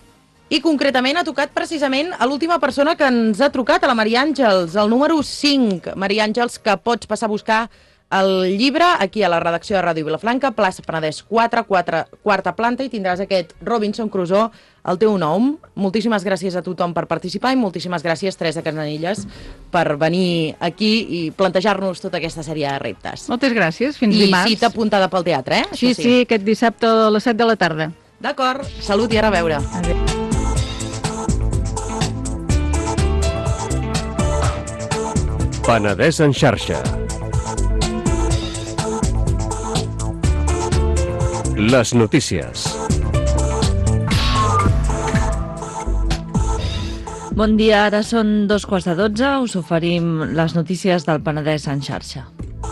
Speaker 4: I concretament ha tocat precisament a l'última persona que ens ha trucat, a la Maria Àngels, el número cinc. Maria Àngels, que pots passar a buscar el llibre aquí a la redacció de Ràdio Vilafranca, plaça Penedès quatre, quatre, quarta planta, i tindràs aquest Robinson Crusoe al teu nom. Moltíssimes gràcies a tothom per participar i moltíssimes gràcies, Teresa Casanillas, per venir aquí i plantejar-nos tota aquesta sèrie de reptes.
Speaker 5: Moltes gràcies, fins
Speaker 4: I
Speaker 5: dimarts.
Speaker 4: I cita apuntada pel teatre, eh?
Speaker 5: Sí, sí, sí, aquest dissabte a les set de la tarda.
Speaker 4: D'acord, salut i ara a veure.
Speaker 5: Adéu.
Speaker 3: Penedès en xarxa. Les notícies.
Speaker 11: Bon dia, ara són dos quarts de dotze, us oferim les notícies del Penedès en xarxa.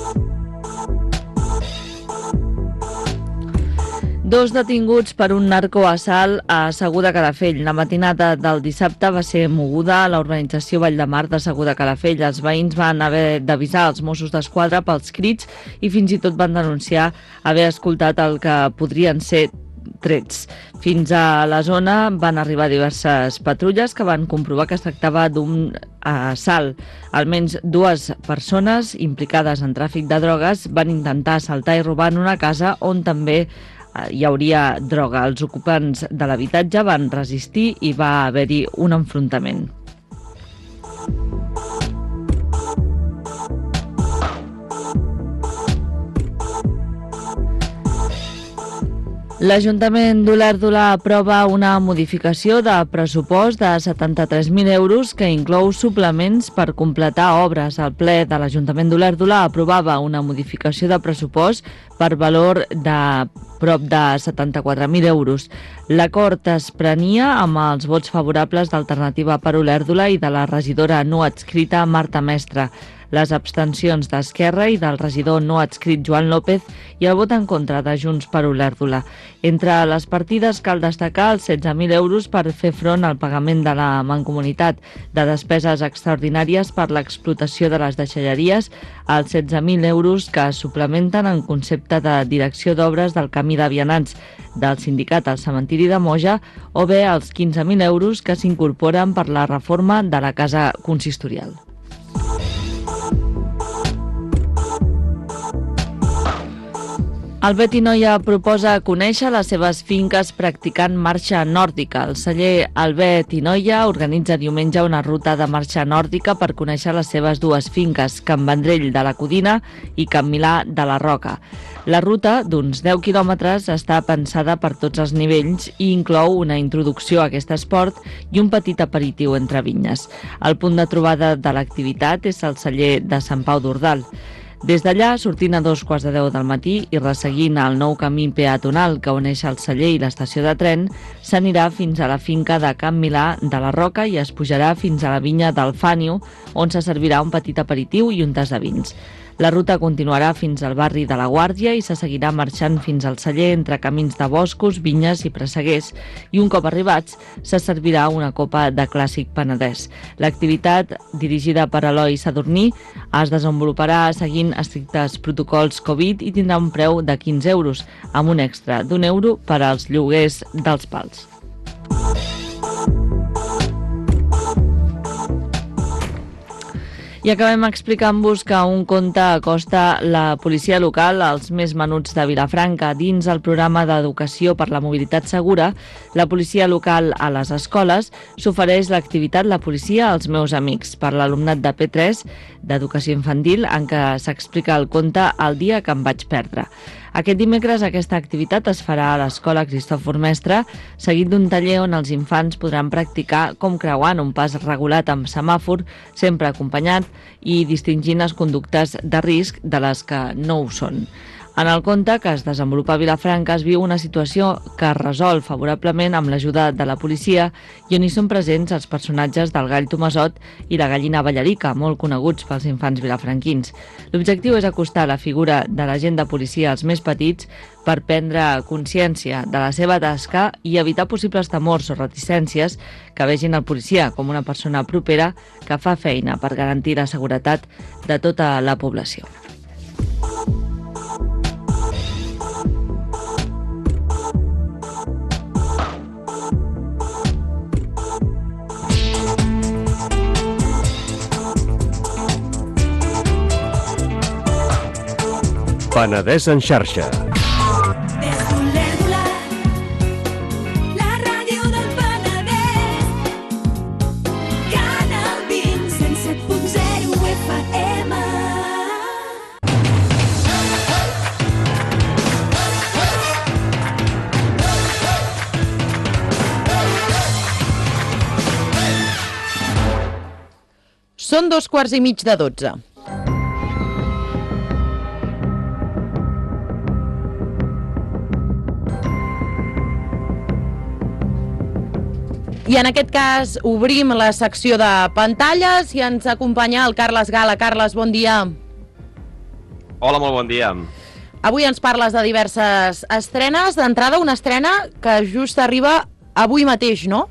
Speaker 11: Dos detinguts per un narcoassalt a Segur de Calafell. La matinada del dissabte va ser moguda a la urbanització Vall de Mar de Segur de Calafell. Els veïns van haver d'avisar els Mossos d'Esquadra pels crits i fins i tot van denunciar haver escoltat el que podrien ser trets. Fins a la zona van arribar diverses patrulles que van comprovar que es tractava d'un assalt. Almenys dues persones implicades en tràfic de drogues van intentar assaltar i robar en una casa on també hi hauria droga. Els ocupants de l'habitatge van resistir i va haver-hi un enfrontament. L'Ajuntament d'Olèrdola aprova una modificació de pressupost de setanta-tres mil euros que inclou suplements per completar obres. El ple de l'Ajuntament d'Olèrdola aprovava una modificació de pressupost per valor de prop de setanta-quatre mil euros. L'acord es prenia amb els vots favorables d'Alternativa per Olèrdola i de la regidora no adscrita Marta Mestre, les abstencions d'Esquerra i del regidor no adscrit Joan López i el vot en contra de Junts per Olèrdola. Entre les partides cal destacar els setze mil euros per fer front al pagament de la Mancomunitat de despeses extraordinàries per l'explotació de les deixalleries, els setze mil euros que es suplementen en concepte de direcció d'obres del camí de vianants del sindicat al cementiri de Moja o bé els quinze mil euros que s'incorporen per la reforma de la casa consistorial. Albert i Noia proposa conèixer les seves finques practicant marxa nòrdica. El celler Albert i Noia organitza diumenge una ruta de marxa nòrdica per conèixer les seves dues finques, Can Vendrell de la Codina i Can Milà de la Roca. La ruta, d'uns deu quilòmetres, està pensada per tots els nivells i inclou una introducció a aquest esport i un petit aperitiu entre vinyes. El punt de trobada de l'activitat és el celler de Sant Pau d'Ordal. Des d'allà, sortint a dos quarts de deu del matí i resseguint el nou camí peatonal que uneix el celler i l'estació de tren, s'anirà fins a la finca de Can Milà de la Roca i es pujarà fins a la vinya del Fànio, on se servirà un petit aperitiu i un tas de vins. La ruta continuarà fins al barri de la Guàrdia i se seguirà marxant fins al celler entre camins de boscos, vinyes i presseguers i un cop arribats se servirà una copa de clàssic penedès. L'activitat, dirigida per Eloi Sadurní, es desenvoluparà seguint estrictes protocols Covid i tindrà un preu de quinze euros, amb un extra d'un euro per als lloguers dels pals. I acabem explicant-vos que un conte acosta la policia local als més menuts de Vilafranca. Dins el programa d'educació per la mobilitat segura, la policia local a les escoles s'ofereix l'activitat La policia als meus amics per l'alumnat de P tres d'educació infantil en què s'explica el conte El dia que em vaig perdre. Aquest dimecres aquesta activitat es farà a l'Escola Cristòfor Mestre, seguit d'un taller on els infants podran practicar com creuar en un pas regulat amb semàfor, sempre acompanyat i distingint les conductes de risc de les que no ho són. En el conte que es desenvolupa a Vilafranca es viu una situació que es resol favorablement amb l'ajuda de la policia i on hi són presents els personatges del gall Tomasot i la gallina Ballarica, molt coneguts pels infants vilafranquins. L'objectiu és acostar la figura de l'agent de policia als més petits per prendre consciència de la seva tasca i evitar possibles temors o reticències que vegin el policia com una persona propera que fa feina per garantir la seguretat de tota la població.
Speaker 3: Penedès en xarxa.
Speaker 1: Des d'Olèrdola, la ràdio del Penedès. Canal vint, cent set punt zero F M.
Speaker 4: Són dos quarts i mig de dotze. I en aquest cas obrim la secció de pantalles i ens acompanya el Carles Gala. Carles, bon dia.
Speaker 12: Hola, molt bon dia.
Speaker 4: Avui ens parles de diverses estrenes. D'entrada, una estrena que just arriba avui mateix, no?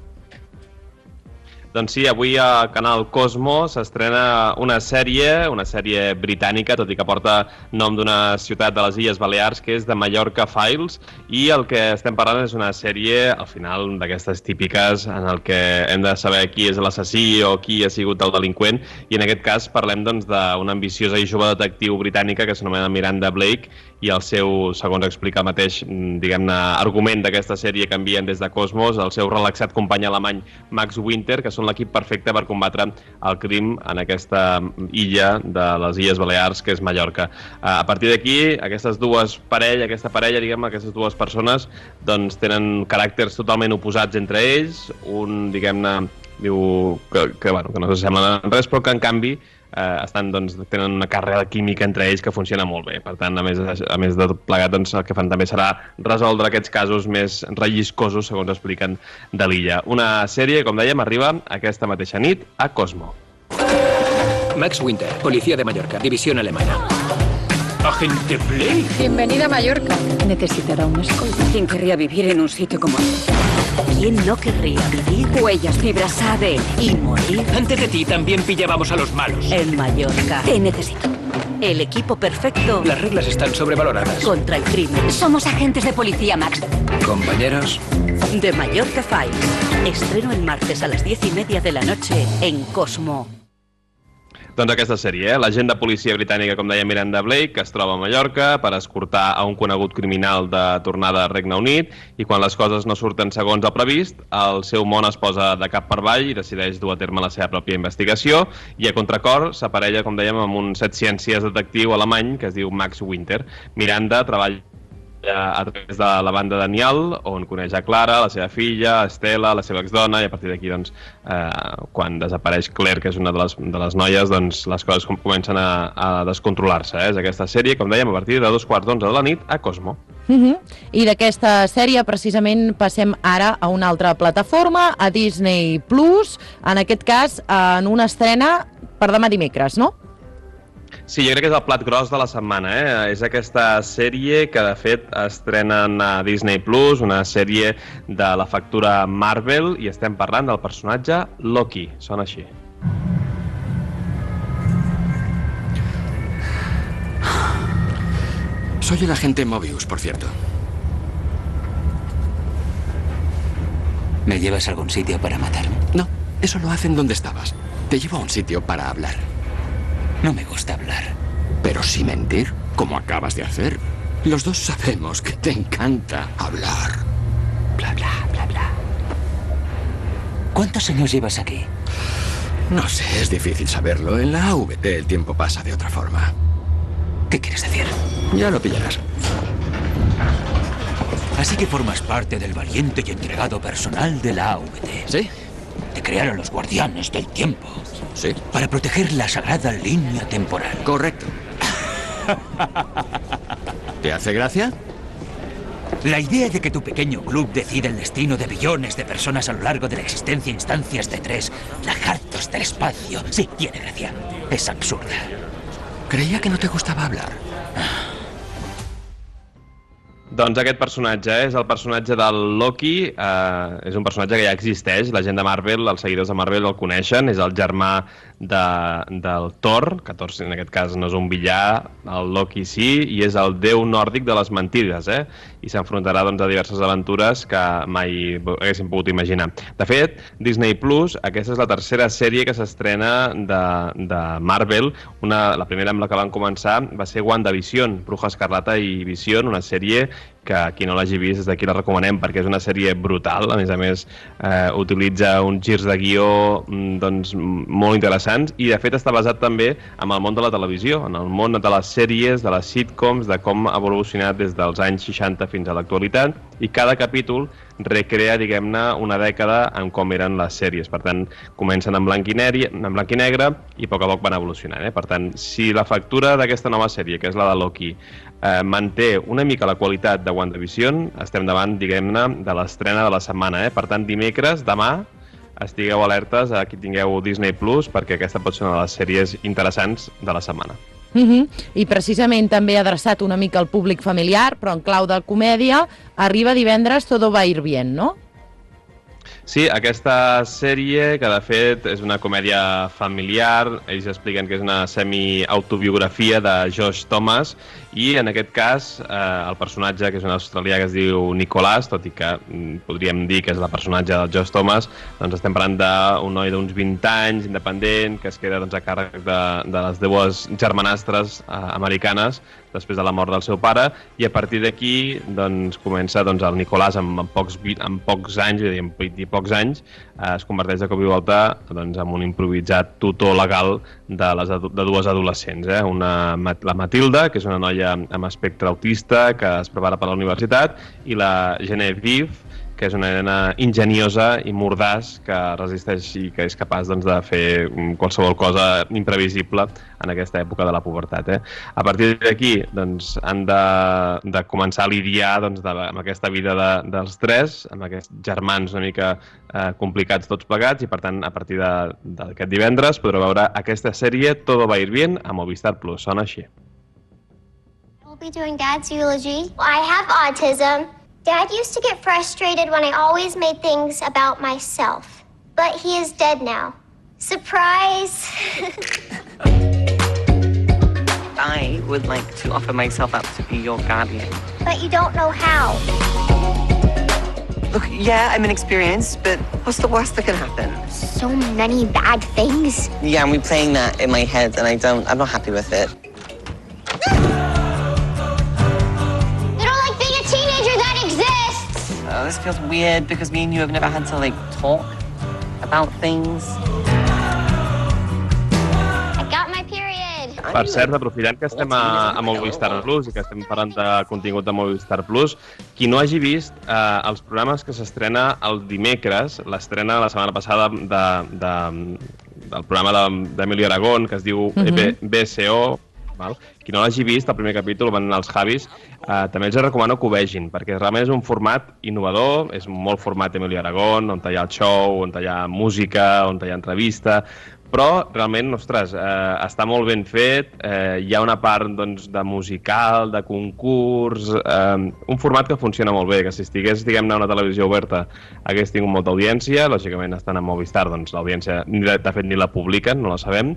Speaker 12: Doncs sí, avui a Canal Cosmo s'estrena una sèrie, una sèrie britànica, tot i que porta nom d'una ciutat de les Illes Balears, que és The Mallorca Files, i el que estem parlant és una sèrie, al final, d'aquestes típiques, en el que hem de saber qui és l'assassí o qui ha sigut el delinqüent, i en aquest cas parlem doncs, d'una ambiciosa i jove detectiu britànica que s'anomena Miranda Blake, i el seu, segons explica el mateix, diguem-ne, argument d'aquesta sèrie que envien des de Cosmos, el seu relaxat company alemany Max Winter, que són l'equip perfecte per combatre el crim en aquesta illa de les Illes Balears, que és Mallorca. A partir d'aquí, aquestes dues parelles, aquesta parella, diguem, aquestes dues persones, doncs tenen caràcters totalment oposats entre ells, un, diguem-ne, diu que, que, bueno, que no s'assemblen en res, però que en canvi Eh, estan, doncs, tenen una càrrega química entre ells que funciona molt bé. Per tant, a més, a més de tot plegat, doncs, el que fan també serà resoldre aquests casos més relliscosos, segons expliquen, de l'illa. Una sèrie, com dèiem, arriba aquesta mateixa nit a Cosmo.
Speaker 13: Max Winter, policía de Mallorca, división alemana. Agente Blake.
Speaker 14: Bienvenida a Mallorca. Necesitará un escolta.
Speaker 15: ¿Quién querría vivir en un sitio como este? ¿Quién no querría vivir? Huellas, fibras A D N y morir.
Speaker 13: Antes de ti también pillábamos a los malos.
Speaker 15: En Mallorca. Te necesito. El equipo perfecto.
Speaker 13: Las reglas están sobrevaloradas.
Speaker 15: Contra el crimen. Somos agentes de policía, Max.
Speaker 13: Compañeros.
Speaker 15: The Mallorca Files. Estreno el martes a las diez y media de la noche en Cosmo.
Speaker 12: Doncs aquesta sèrie, eh? L'agent de policia britànica, com deia Miranda Blake, que es troba a Mallorca per escortar a un conegut criminal de tornada al Regne Unit, i quan les coses no surten segons el previst, el seu món es posa de cap per avall i decideix dur a terme la seva pròpia investigació, i a contracor s'aparella, com dèiem, amb un setciències detectiu alemany que es diu Max Winter. Miranda treballa a través de la banda de Niall, on coneix a Clara, la seva filla, Estela, la seva exdona, i a partir d'aquí, doncs, eh, quan desapareix Claire, que és una de les, de les noies, doncs les coses comencen a, a descontrolar-se. Eh? És aquesta sèrie, com dèiem, a partir de dos quarts d'onze de la nit a Cosmo.
Speaker 4: Uh-huh. I d'aquesta sèrie, precisament, passem ara a una altra plataforma, a Disney Plus, en aquest cas, en una estrena per demà dimecres, no?
Speaker 12: Sí, jo crec que és el plat gros de la setmana, eh? És aquesta sèrie que, de fet, estrenen a Disney Plus, una sèrie de la factura Marvel, i estem parlant del personatge Loki. Sona així.
Speaker 13: Soy el agente Mobius, por cierto.
Speaker 16: ¿Me llevas a algún sitio para matarme?
Speaker 13: No, eso lo hacen donde estabas. Te llevo a un sitio para hablar.
Speaker 16: No me gusta hablar.
Speaker 13: Pero sí mentir, como acabas de hacer. Los dos sabemos que te encanta hablar.
Speaker 16: Bla, bla, bla, bla. ¿Cuántos años llevas aquí?
Speaker 13: No sé, es difícil saberlo. En la A V T el tiempo pasa de otra forma.
Speaker 16: ¿Qué quieres decir?
Speaker 13: Ya lo pillarás.
Speaker 16: Así que formas parte del valiente y entregado personal de la A V T.
Speaker 13: Sí.
Speaker 16: Te crearon los guardianes del tiempo.
Speaker 13: Sí.
Speaker 16: Para proteger la sagrada línea temporal.
Speaker 13: Correcto. ¿Te hace gracia?
Speaker 16: La idea de que tu pequeño club decida el destino de billones de personas a lo largo de la existencia, instancias de tres lagartos del espacio, sí, tiene gracia. Es absurda.
Speaker 13: Creía que no te gustaba hablar.
Speaker 12: Doncs aquest personatge és el personatge del Loki, eh, és un personatge que ja existeix, la gent de Marvel, els seguidors de Marvel el coneixen, és el germà de, del Thor, que Thor en aquest cas no és un villà, el Loki sí, i és el déu nòrdic de les mentides, eh? I s'enfrontarà doncs, a diverses aventures que mai haguéssim pogut imaginar. De fet, Disney Plus, aquesta és la tercera sèrie que s'estrena de, de Marvel, una, la primera amb la que van començar va ser WandaVision, Bruja Escarlata i Vision, una sèrie que qui no l'hagi vist des d'aquí la recomanem perquè és una sèrie brutal, a més a més eh, utilitza uns girs de guió doncs, molt interessants i de fet està basat també en el món de la televisió, en el món de les sèries, de les sitcoms, de com ha evolucionat des dels anys seixanta fins a l'actualitat i cada capítol recrea, diguem-ne, una dècada en com eren les sèries. Per tant, comencen en blanc i negre, en blanc i negre i a poc a poc van evolucionant. Eh? Per tant, si la factura d'aquesta nova sèrie, que és la de Loki, eh, manté una mica la qualitat de WandaVision, estem davant, diguem-ne, de l'estrena de la setmana. Eh? Per tant, dimecres, demà, estigueu alertes a qui tingueu Disney Plus, perquè aquesta pot ser una de les sèries interessants de la setmana.
Speaker 4: Uh -huh. I precisament també adreçat una mica al públic familiar, però en clau de comèdia, arriba divendres Todo va a ir bien, no?
Speaker 12: Sí, aquesta sèrie, que de fet és una comèdia familiar, ells expliquen que és una semi-autobiografia de Josh Thomas, i en aquest cas eh, el personatge, que és un australià que es diu Nicolás, tot i que mm, podríem dir que és el personatge del Josh Thomas, doncs estem parlant d'un noi d'uns vint anys, independent, que es queda doncs, a càrrec de, de les dues germanastres eh, americanes després de la mort del seu pare, i a partir d'aquí doncs, comença doncs, el Nicolás amb, amb, pocs, amb pocs anys, vull dir, amb vint i pocs anys, eh, es converteix de cop i volta doncs, en un improvisat tutor legal de, les, de dues adolescents. Eh? Una, la Matilda, que és una noia amb espectre autista que es prepara per a la universitat, i la Genevieve, que és una nena ingeniosa i mordaç que resisteix i que és capaç doncs, de fer qualsevol cosa imprevisible en aquesta època de la pubertat. Eh? A partir d'aquí doncs, han de, de començar a lidiar doncs, de, amb aquesta vida de, dels tres, amb aquests germans una mica eh, complicats tots plegats, i per tant a partir d'aquest divendres podreu veure aquesta sèrie Todo va a ir bien a Movistar Plus. Sona així.
Speaker 17: I'll be doing Dad's eulogy. I have autism. Dad used to get frustrated when I always made things about myself. But he is dead now. Surprise!
Speaker 18: I would like to offer myself up to be your guardian.
Speaker 17: But you don't know how.
Speaker 18: Look, yeah, I'm inexperienced, but what's the worst that can happen?
Speaker 17: So many bad things.
Speaker 18: Yeah, I'm replaying that in my head, and I don't, I'm not happy with it. Oh, this feels weird because me and you have never had to, like, talk about things.
Speaker 17: I got my period.
Speaker 12: Per cert, aprofitant que estem a, a Movistar Plus i que estem parlant de contingut de Movistar Plus, qui no hagi vist eh, els programes que s'estrena el dimecres, l'estrena la setmana passada de, de, del programa d'Emilio Aragón, que es diu uh-huh. B S O, val? Qui no l'hagi vist, el primer capítol, van anar els Javis, eh, també els recomano que ho vegin, perquè realment és un format innovador, és molt format Emilio Aragón, on hi ha el show, on hi ha música, on hi ha entrevista, però realment, ostres, eh, està molt ben fet, eh, hi ha una part doncs, de musical, de concurs, eh, un format que funciona molt bé, que si estigués, diguem-ne, a una televisió oberta hagués tingut molta audiència, lògicament estan a Movistar, doncs l'audiència, de fet, ni la publiquen, no la sabem,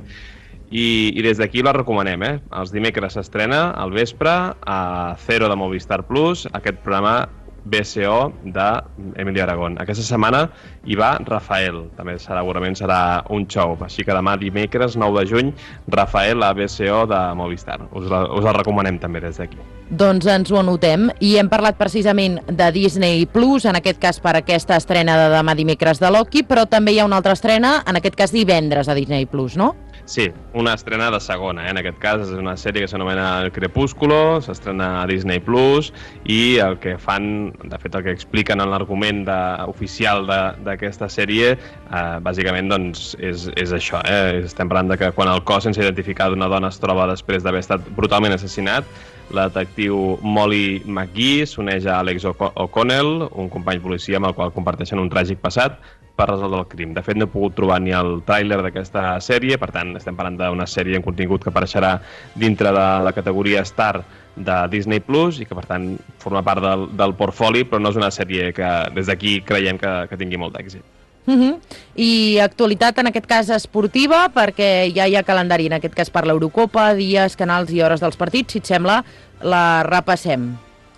Speaker 12: I, i des d'aquí la recomanem, eh? Els dimecres s'estrena al vespre a Cero de Movistar Plus, aquest programa B S O d'Emilio Aragón. Aquesta setmana hi va Rafael, també segurament serà un show, així que demà dimecres nou de juny, Rafael a B S O de Movistar. Us la, us la recomanem també des d'aquí.
Speaker 4: Doncs ens ho anotem, i hem parlat precisament de Disney Plus, en aquest cas per aquesta estrena de demà dimecres de Loki, però també hi ha una altra estrena, en aquest cas divendres a Disney Plus, no?
Speaker 12: Sí, una estrena de segona, eh? En aquest cas és una sèrie que s'anomena El Crepúsculo, s'estrena a Disney Plus, i el que fan, de fet el que expliquen en l'argument oficial d'aquesta sèrie, eh, bàsicament doncs, és, és això, eh? Estem parlant de que quan el cos sense identificar d'una dona es troba després d'haver estat brutalment assassinat, la detectiu Molly McGee s'uneix a Alex O'Connell, un company policia amb el qual comparteixen un tràgic passat, per resoldre el crim. De fet, no he pogut trobar ni el tràiler d'aquesta sèrie, per tant, estem parlant d'una sèrie en contingut que apareixerà dintre de la categoria Star de Disney Plus i que, per tant, forma part del, del portfoli, però no és una sèrie que des d'aquí creiem que, que tingui molt d'èxit.
Speaker 4: Uh-huh. I actualitat, en aquest cas, esportiva, perquè ja hi ha calendari, en aquest cas per l'Eurocopa, dies, canals i hores dels partits. Si et sembla, la repassem.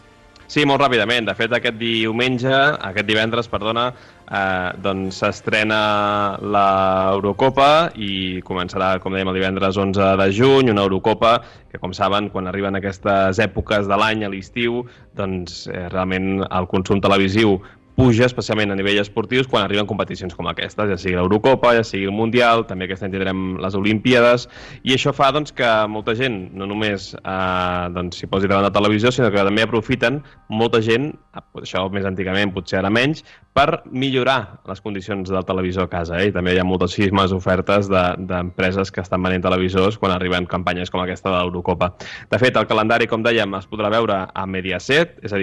Speaker 12: Sí, molt ràpidament. De fet, aquest diumenge, aquest divendres, perdona, eh, doncs s'estrena l'Eurocopa i començarà, com dèiem, el divendres onze de juny, una Eurocopa que, com saben, quan arriben aquestes èpoques de l'any, a l'estiu, doncs eh, realment el consum televisiu puja, especialment a nivell esportius, quan arriben competicions com aquestes, ja sigui l'Eurocopa, ja sigui el Mundial, també aquest any tindrem les Olimpíades, i això fa doncs, que molta gent no només eh, doncs, s'hi posi davant de televisió, sinó que també aprofiten molta gent, això més antigament, potser ara menys, per millorar les condicions del televisor a casa. Eh? I també hi ha moltíssimes ofertes d'empreses de, que estan venent televisors quan arriben campanyes com aquesta de l'Eurocopa. De fet, el calendari, com dèiem, es podrà veure a Mediaset, és a dir, entre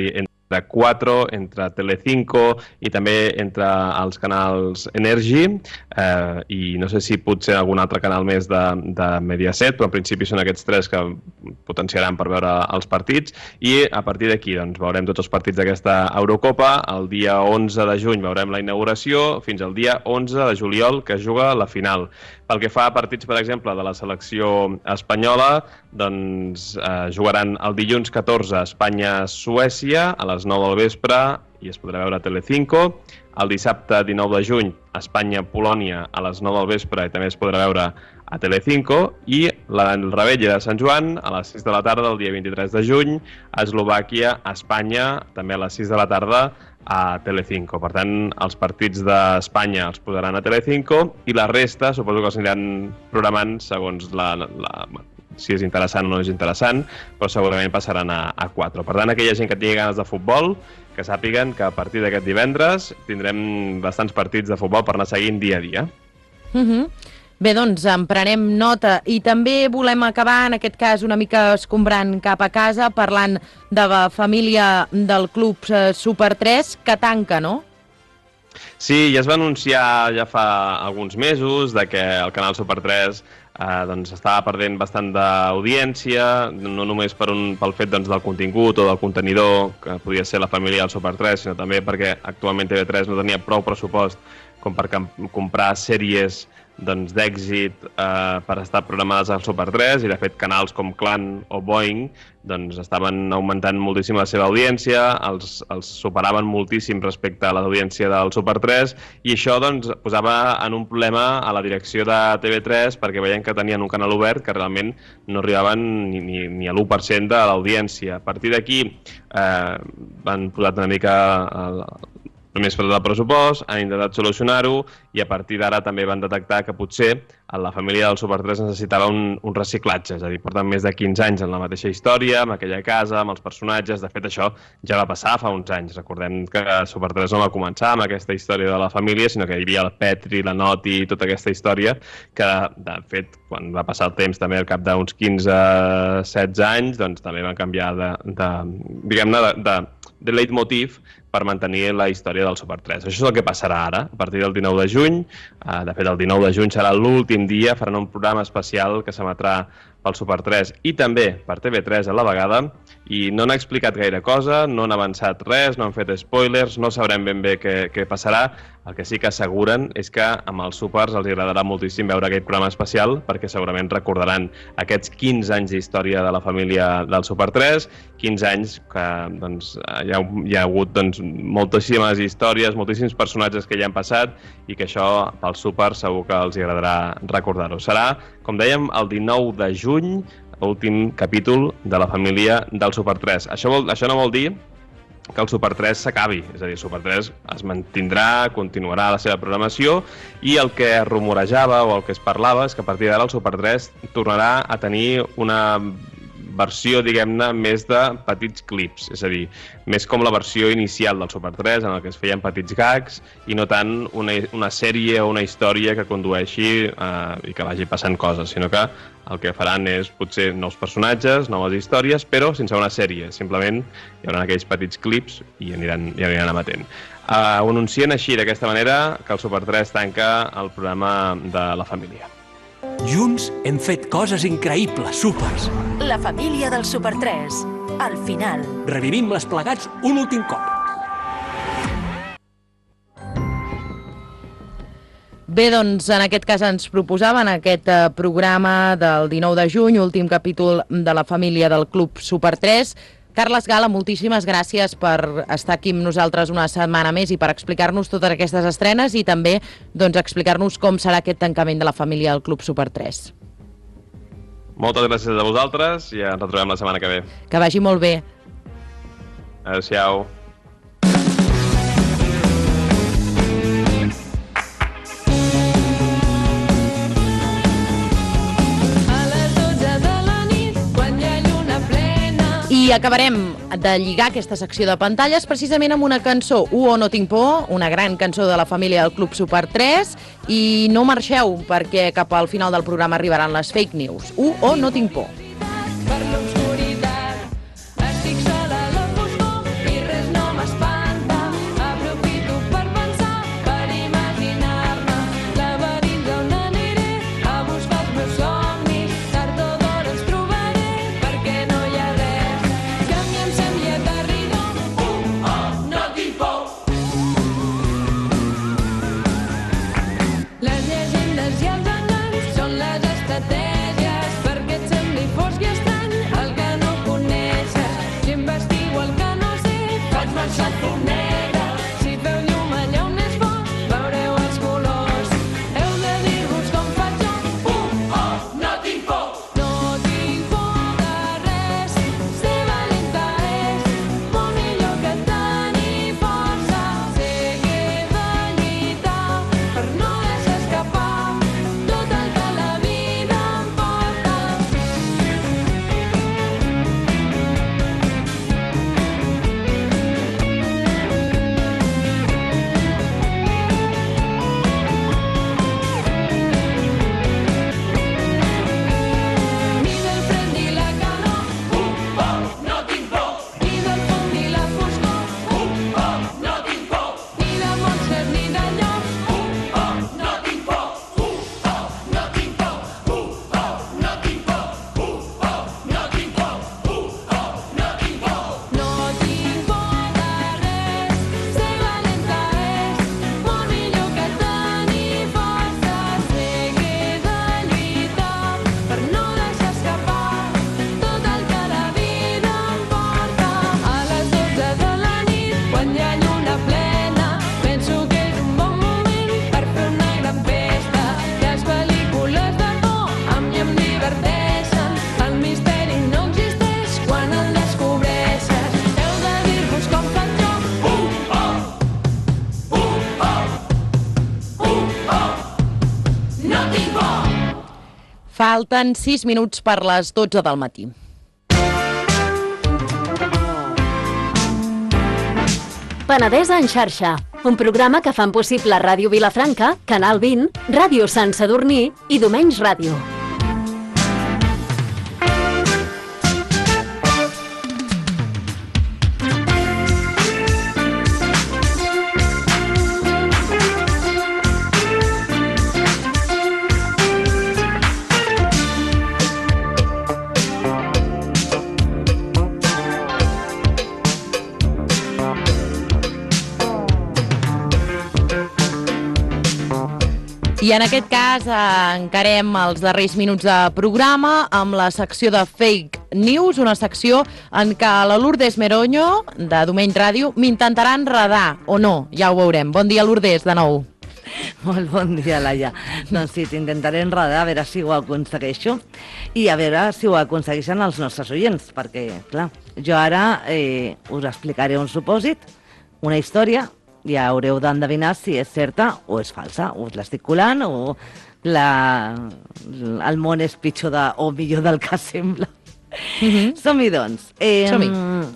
Speaker 12: entre quatre, entre Telecinco i també entre els canals Energy eh, i no sé si potser algun altre canal més de, de Mediaset, però en principi són aquests tres que potenciaran per veure els partits i a partir d'aquí doncs, veurem tots els partits d'aquesta Eurocopa. El dia onze de juny veurem la inauguració fins al dia onze de juliol que es juga la final. Pel que fa a partits, per exemple, de la selecció espanyola, doncs eh, jugaran el dilluns catorze Espanya-Suècia a les nou del vespre i es podrà veure a Telecinco. El dissabte dinou de juny Espanya-Polònia a les nou del vespre i també es podrà veure a Telecinco. I la Rebella de Sant Joan a les sis de la tarda el dia vint-i-tres de juny, Eslovàquia-Espanya també a les sis de la tarda a Telecinco. Per tant, els partits d'Espanya els posaran a Telecinco i la resta suposo que els aniran programant segons la, la, si és interessant o no és interessant, però segurament passaran a, a quatre. Per tant, aquella gent que tingui ganes de futbol, que sàpiguen que a partir d'aquest divendres tindrem bastants partits de futbol per anar seguint dia a dia.
Speaker 4: Mhm. Bé, doncs en prenem nota i també volem acabar, en aquest cas una mica escombrant cap a casa, parlant de la família del Club Super tres, que tanca, no?
Speaker 12: Sí, ja es va anunciar ja fa alguns mesos de que el canal Super tres eh, doncs, estava perdent bastant d'audiència, no només per un, pel fet doncs, del contingut o del contenidor, que podia ser la família del Super tres, sinó també perquè actualment T V tres no tenia prou pressupost com per comprar sèries doncs, d'èxit eh, per estar programades al Super tres i de fet canals com Clan o Boeing doncs, estaven augmentant moltíssim la seva audiència, els, els superaven moltíssim respecte a l'audiència del Super tres i això doncs, posava en un problema a la direcció de T V tres perquè veien que tenien un canal obert que realment no arribaven ni, ni, ni a l'u per cent de l'audiència. A partir d'aquí eh, van posat una mica el, més per del pressupost, han intentat solucionar-ho i a partir d'ara també van detectar que potser la família del Super tres necessitava un, un reciclatge, és a dir, porten més de quinze anys en la mateixa història, amb aquella casa, amb els personatges. De fet, això ja va passar fa uns anys. Recordem que Super tres no va començar amb aquesta història de la família, sinó que hi havia el Petri, la Noti, tota aquesta història que, de fet, quan va passar el temps, també al cap d'uns quinze setze anys, doncs també van canviar de, de diguem-ne, de, de, de leitmotiv per mantenir la història del Super tres. Això és el que passarà ara, a partir del dinou de juny. De fet, el dinou de juny serà l'últim dia, faran un programa especial que s'emetrà pel Super tres i també per T V tres a la vegada, i no han explicat gaire cosa, no han avançat res, no han fet spoilers, no sabrem ben bé què, què passarà. El que sí que asseguren és que amb els Supers els agradarà moltíssim veure aquest programa especial, perquè segurament recordaran aquests quinze anys d'història de la família del Super tres, quinze anys que doncs, hi, ha, hi ha hagut doncs, moltíssimes històries, moltíssims personatges que ja han passat i que això pels Super segur que els agradarà recordar-ho. Serà, com dèiem, el dinou de juny, l'últim capítol de la família del Super tres. Això, vol, això no vol dir que el Super tres s'acabi, és a dir, el Super tres es mantindrà, continuarà la seva programació i el que es rumorejava o el que es parlava és que a partir d'ara el Super tres tornarà a tenir una versió, diguem-ne, més de petits clips, és a dir, més com la versió inicial del Super tres, en què es feien petits gags, i no tant una, una sèrie o una història que condueixi eh, i que vagi passant coses, sinó que el que faran és potser nous personatges, noves històries, però sense una sèrie. Simplement hi haurà aquells petits clips i aniran, i aniran emetent. Uh, ho anuncien així, d'aquesta manera, que el Super tres tanca el programa de la família.
Speaker 16: Junts hem fet coses increïbles, Supers.
Speaker 1: La família del Super tres. Al final.
Speaker 16: Revivim-les plegats un últim cop.
Speaker 4: Bé, doncs, en aquest cas ens proposaven aquest eh, programa del dinou de juny, últim capítol de la família del Club Super tres. Carles Gala, moltíssimes gràcies per estar aquí amb nosaltres una setmana més i per explicar-nos totes aquestes estrenes i també doncs, explicar-nos com serà aquest tancament de la família del Club Super tres.
Speaker 12: Moltes gràcies a vosaltres i ens retrobem la setmana que ve.
Speaker 4: Que vagi molt bé.
Speaker 12: Adéu-siau.
Speaker 4: I acabarem de lligar aquesta secció de pantalles precisament amb una cançó, U o no tinc por, una gran cançó de la família del Club Super tres, i no marxeu perquè cap al final del programa arribaran les fake news. U o no tinc por.
Speaker 1: Per l'obscuritat, estic sola a la foscor i res no
Speaker 19: xafonera. Si feu llum allà on és fort, veureu els colors. Heu de dir-vos com faig jo. Uh, oh, no tinc por. No tinc por de res. Ser valenta és molt millor que tenir força. Sé que he de lluitar per no deixar escapar tot el que la vida em porta. Ni del fred ni la calor, uh, oh, no tinc por. Ni del fum ni la foscor, uh, oh, no tinc por. Ni de monstres ni de llops, uh, oh, no tinc por. Uh, oh, no tinc por. Uh, oh, no tinc por. Uh, oh, no tinc por. Uh, oh, no tinc por. No tinc por de res. Ser valenta és molt millor que tenir força. Sé que he de lluitar per no deixar escapar tot el que la vida em porta. A les dotze de la nit, quan hi ha lluna plena, penso que és un bon moment per fer una gran festa. Les pel·lícules de por a mi em diverteixen. El misteri no existeix quan el descobreixes. Heu de dir-vos com faig jo. Uh, oh, uh, oh, uh, oh, no tinc por.
Speaker 4: Falten sis minuts per les dotze del matí.
Speaker 20: Penedès en xarxa, un programa que fan possible Ràdio Vilafranca, Canal vint, Ràdio Sant Sadurní i Domenys Ràdio.
Speaker 4: I en aquest cas eh, encarem els darrers minuts de programa amb la secció de Fake News, una secció en què la Lourdes Meroño, de Domeny Ràdio, m'intentarà enredar, o no, ja ho veurem. Bon dia, Lourdes, de nou.
Speaker 21: Molt bon dia, Laia. Doncs sí, t'intentaré enredar, a veure si ho aconsegueixo i a veure si ho aconsegueixen els nostres oients, perquè, clar, jo ara eh, us explicaré un supòsit, una història, i haureu d'endevinar si és certa o és falsa. Us l'estic colant o la... el món és pitjor de... o millor del que sembla. Mm-hmm. Som-hi, doncs. Eh,
Speaker 4: Som-hi.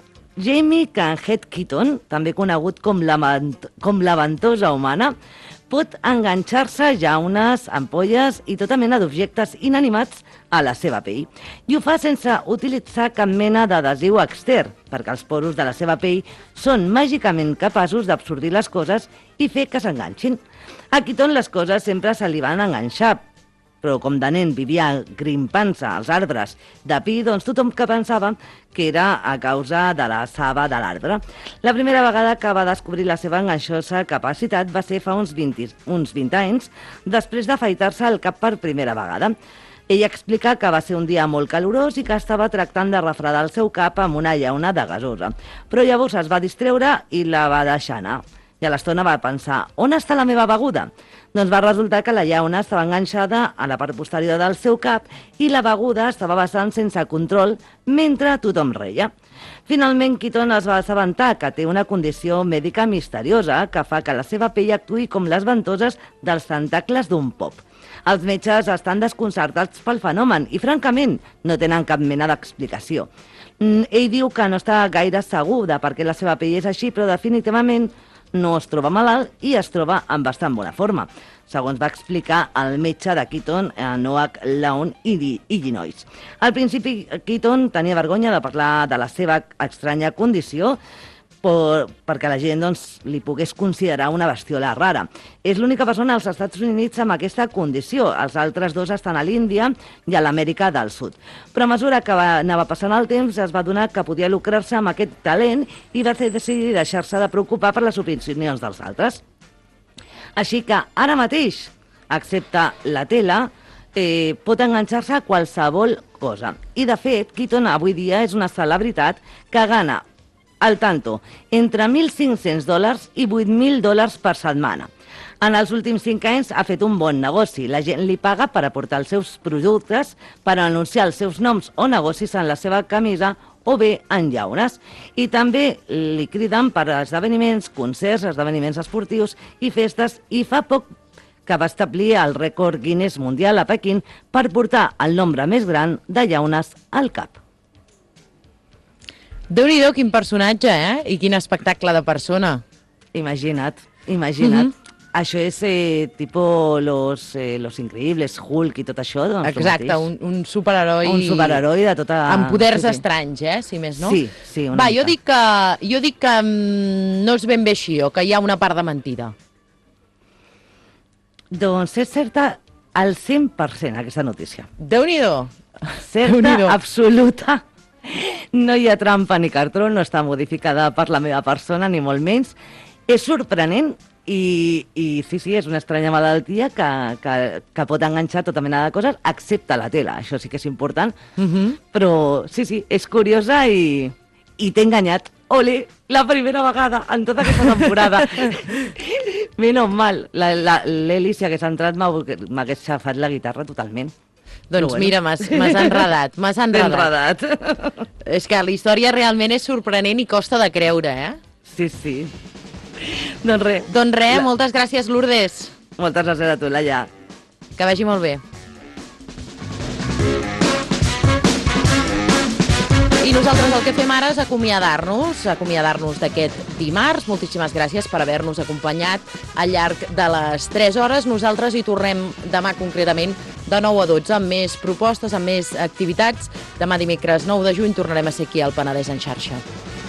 Speaker 21: Jamie Canhet Keaton, també conegut com la, com la ventosa humana, pot enganxar-se llaunes, ampolles i tota mena d'objectes inanimats a la seva pell. I ho fa sense utilitzar cap mena d'adhesiu extern, perquè els poros de la seva pell són màgicament capaços d'absorbir les coses i fer que s'enganxin. A Keaton les coses sempre se li van enganxar, però com de nen vivia grimpant-se als arbres de pi, doncs tothom que pensava que era a causa de la saba de l'arbre. La primera vegada que va descobrir la seva enganxosa capacitat va ser fa uns vint, uns vint anys, després d'afaitar-se el cap per primera vegada. Ella explica que va ser un dia molt calorós i que estava tractant de refredar el seu cap amb una llauna de gasosa, però llavors es va distreure i la va deixar anar. I a l'estona va pensar, on està la meva beguda? Doncs va resultar que la llauna estava enganxada a la part posterior del seu cap i la beguda estava vessant sense control mentre tothom reia. Finalment, Keaton es va assabentar que té una condició mèdica misteriosa que fa que la seva pell actuï com les ventoses dels tentacles d'un pop. Els metges estan desconcertats pel fenomen i, francament, no tenen cap mena d'explicació. Ell diu que no està gaire segur de per què la seva pell és així, però definitivament no es troba malalt i es troba en bastant bona forma, segons va explicar el metge de Keaton, Noah Lawn Illinois. Al principi, Keaton tenia vergonya de parlar de la seva estranya condició, per, perquè la gent doncs, li pogués considerar una bestiola rara. És l'única persona als Estats Units amb aquesta condició. Els altres dos estan a l'Índia i a l'Amèrica del Sud. Però a mesura que va, anava passant el temps, es va adonar que podia lucrar-se amb aquest talent i va decidir deixar-se de preocupar per les opinions dels altres. Així que ara mateix, excepte la tela, eh, pot enganxar-se a qualsevol cosa. I de fet, Keaton avui dia és una celebritat que gana al tanto, entre mil cinc-cents dòlars i vuit mil dòlars per setmana. En els últims cinc anys ha fet un bon negoci. La gent li paga per aportar els seus productes, per anunciar els seus noms o negocis en la seva camisa o bé en llaunes. I també li criden per esdeveniments, concerts, esdeveniments esportius i festes, i fa poc que va establir el rècord Guinness Mundial a Pequín per portar el nombre més gran de llaunes al cap.
Speaker 4: Déu-n'hi-do, quin personatge, eh? I quin espectacle de persona.
Speaker 21: Imagina't, imagina't.
Speaker 4: Mhm.
Speaker 21: Això és eh, tipo los, eh, los Increïbles, Hulk i tot això, doncs
Speaker 4: Exacte, un, un superheroi...
Speaker 21: Un superheroi de tota...
Speaker 4: Amb poders
Speaker 21: sí, sí.
Speaker 4: estranys, eh? Si més no.
Speaker 21: Sí, sí, una
Speaker 4: Va,
Speaker 21: mica.
Speaker 4: jo dic que, jo dic que mm, no és ben bé així, o que hi ha una part de mentida.
Speaker 21: Doncs és certa al cent per cent aquesta notícia.
Speaker 4: Déu-n'hi-do.
Speaker 21: Certa,
Speaker 4: Déu-n'hi-do.
Speaker 21: absoluta. No hi ha trampa ni cartró, no està modificada per la meva persona, ni molt menys. És sorprenent i, i sí, sí, és una estranya malaltia que, que, que pot enganxar tota mena de coses, excepte la tela. Això sí que és important.
Speaker 4: Uh -huh.
Speaker 21: Però sí, sí, és curiosa i, i t'he enganyat. Ole, la primera vegada en tota aquesta temporada. Menys mal, l'Eli, si hagués entrat, m'hagués xafat la guitarra totalment.
Speaker 4: Doncs
Speaker 21: bueno.
Speaker 4: mira, m'has enredat, m'has enredat.
Speaker 21: enredat.
Speaker 4: És que la història realment és sorprenent i costa de creure, eh?
Speaker 21: Sí, sí. Doncs res.
Speaker 4: Doncs res, moltes gràcies, Lourdes.
Speaker 21: Moltes gràcies a tu, Laia.
Speaker 4: Que vagi molt bé. I nosaltres el que fem ara és acomiadar-nos, acomiadar-nos d'aquest dimarts. Moltíssimes gràcies per haver-nos acompanyat al llarg de les tres hores. Nosaltres hi tornem demà concretament de nou a dotze amb més propostes, amb més activitats. Demà dimecres nou de juny tornarem a ser aquí al Penedès en xarxa.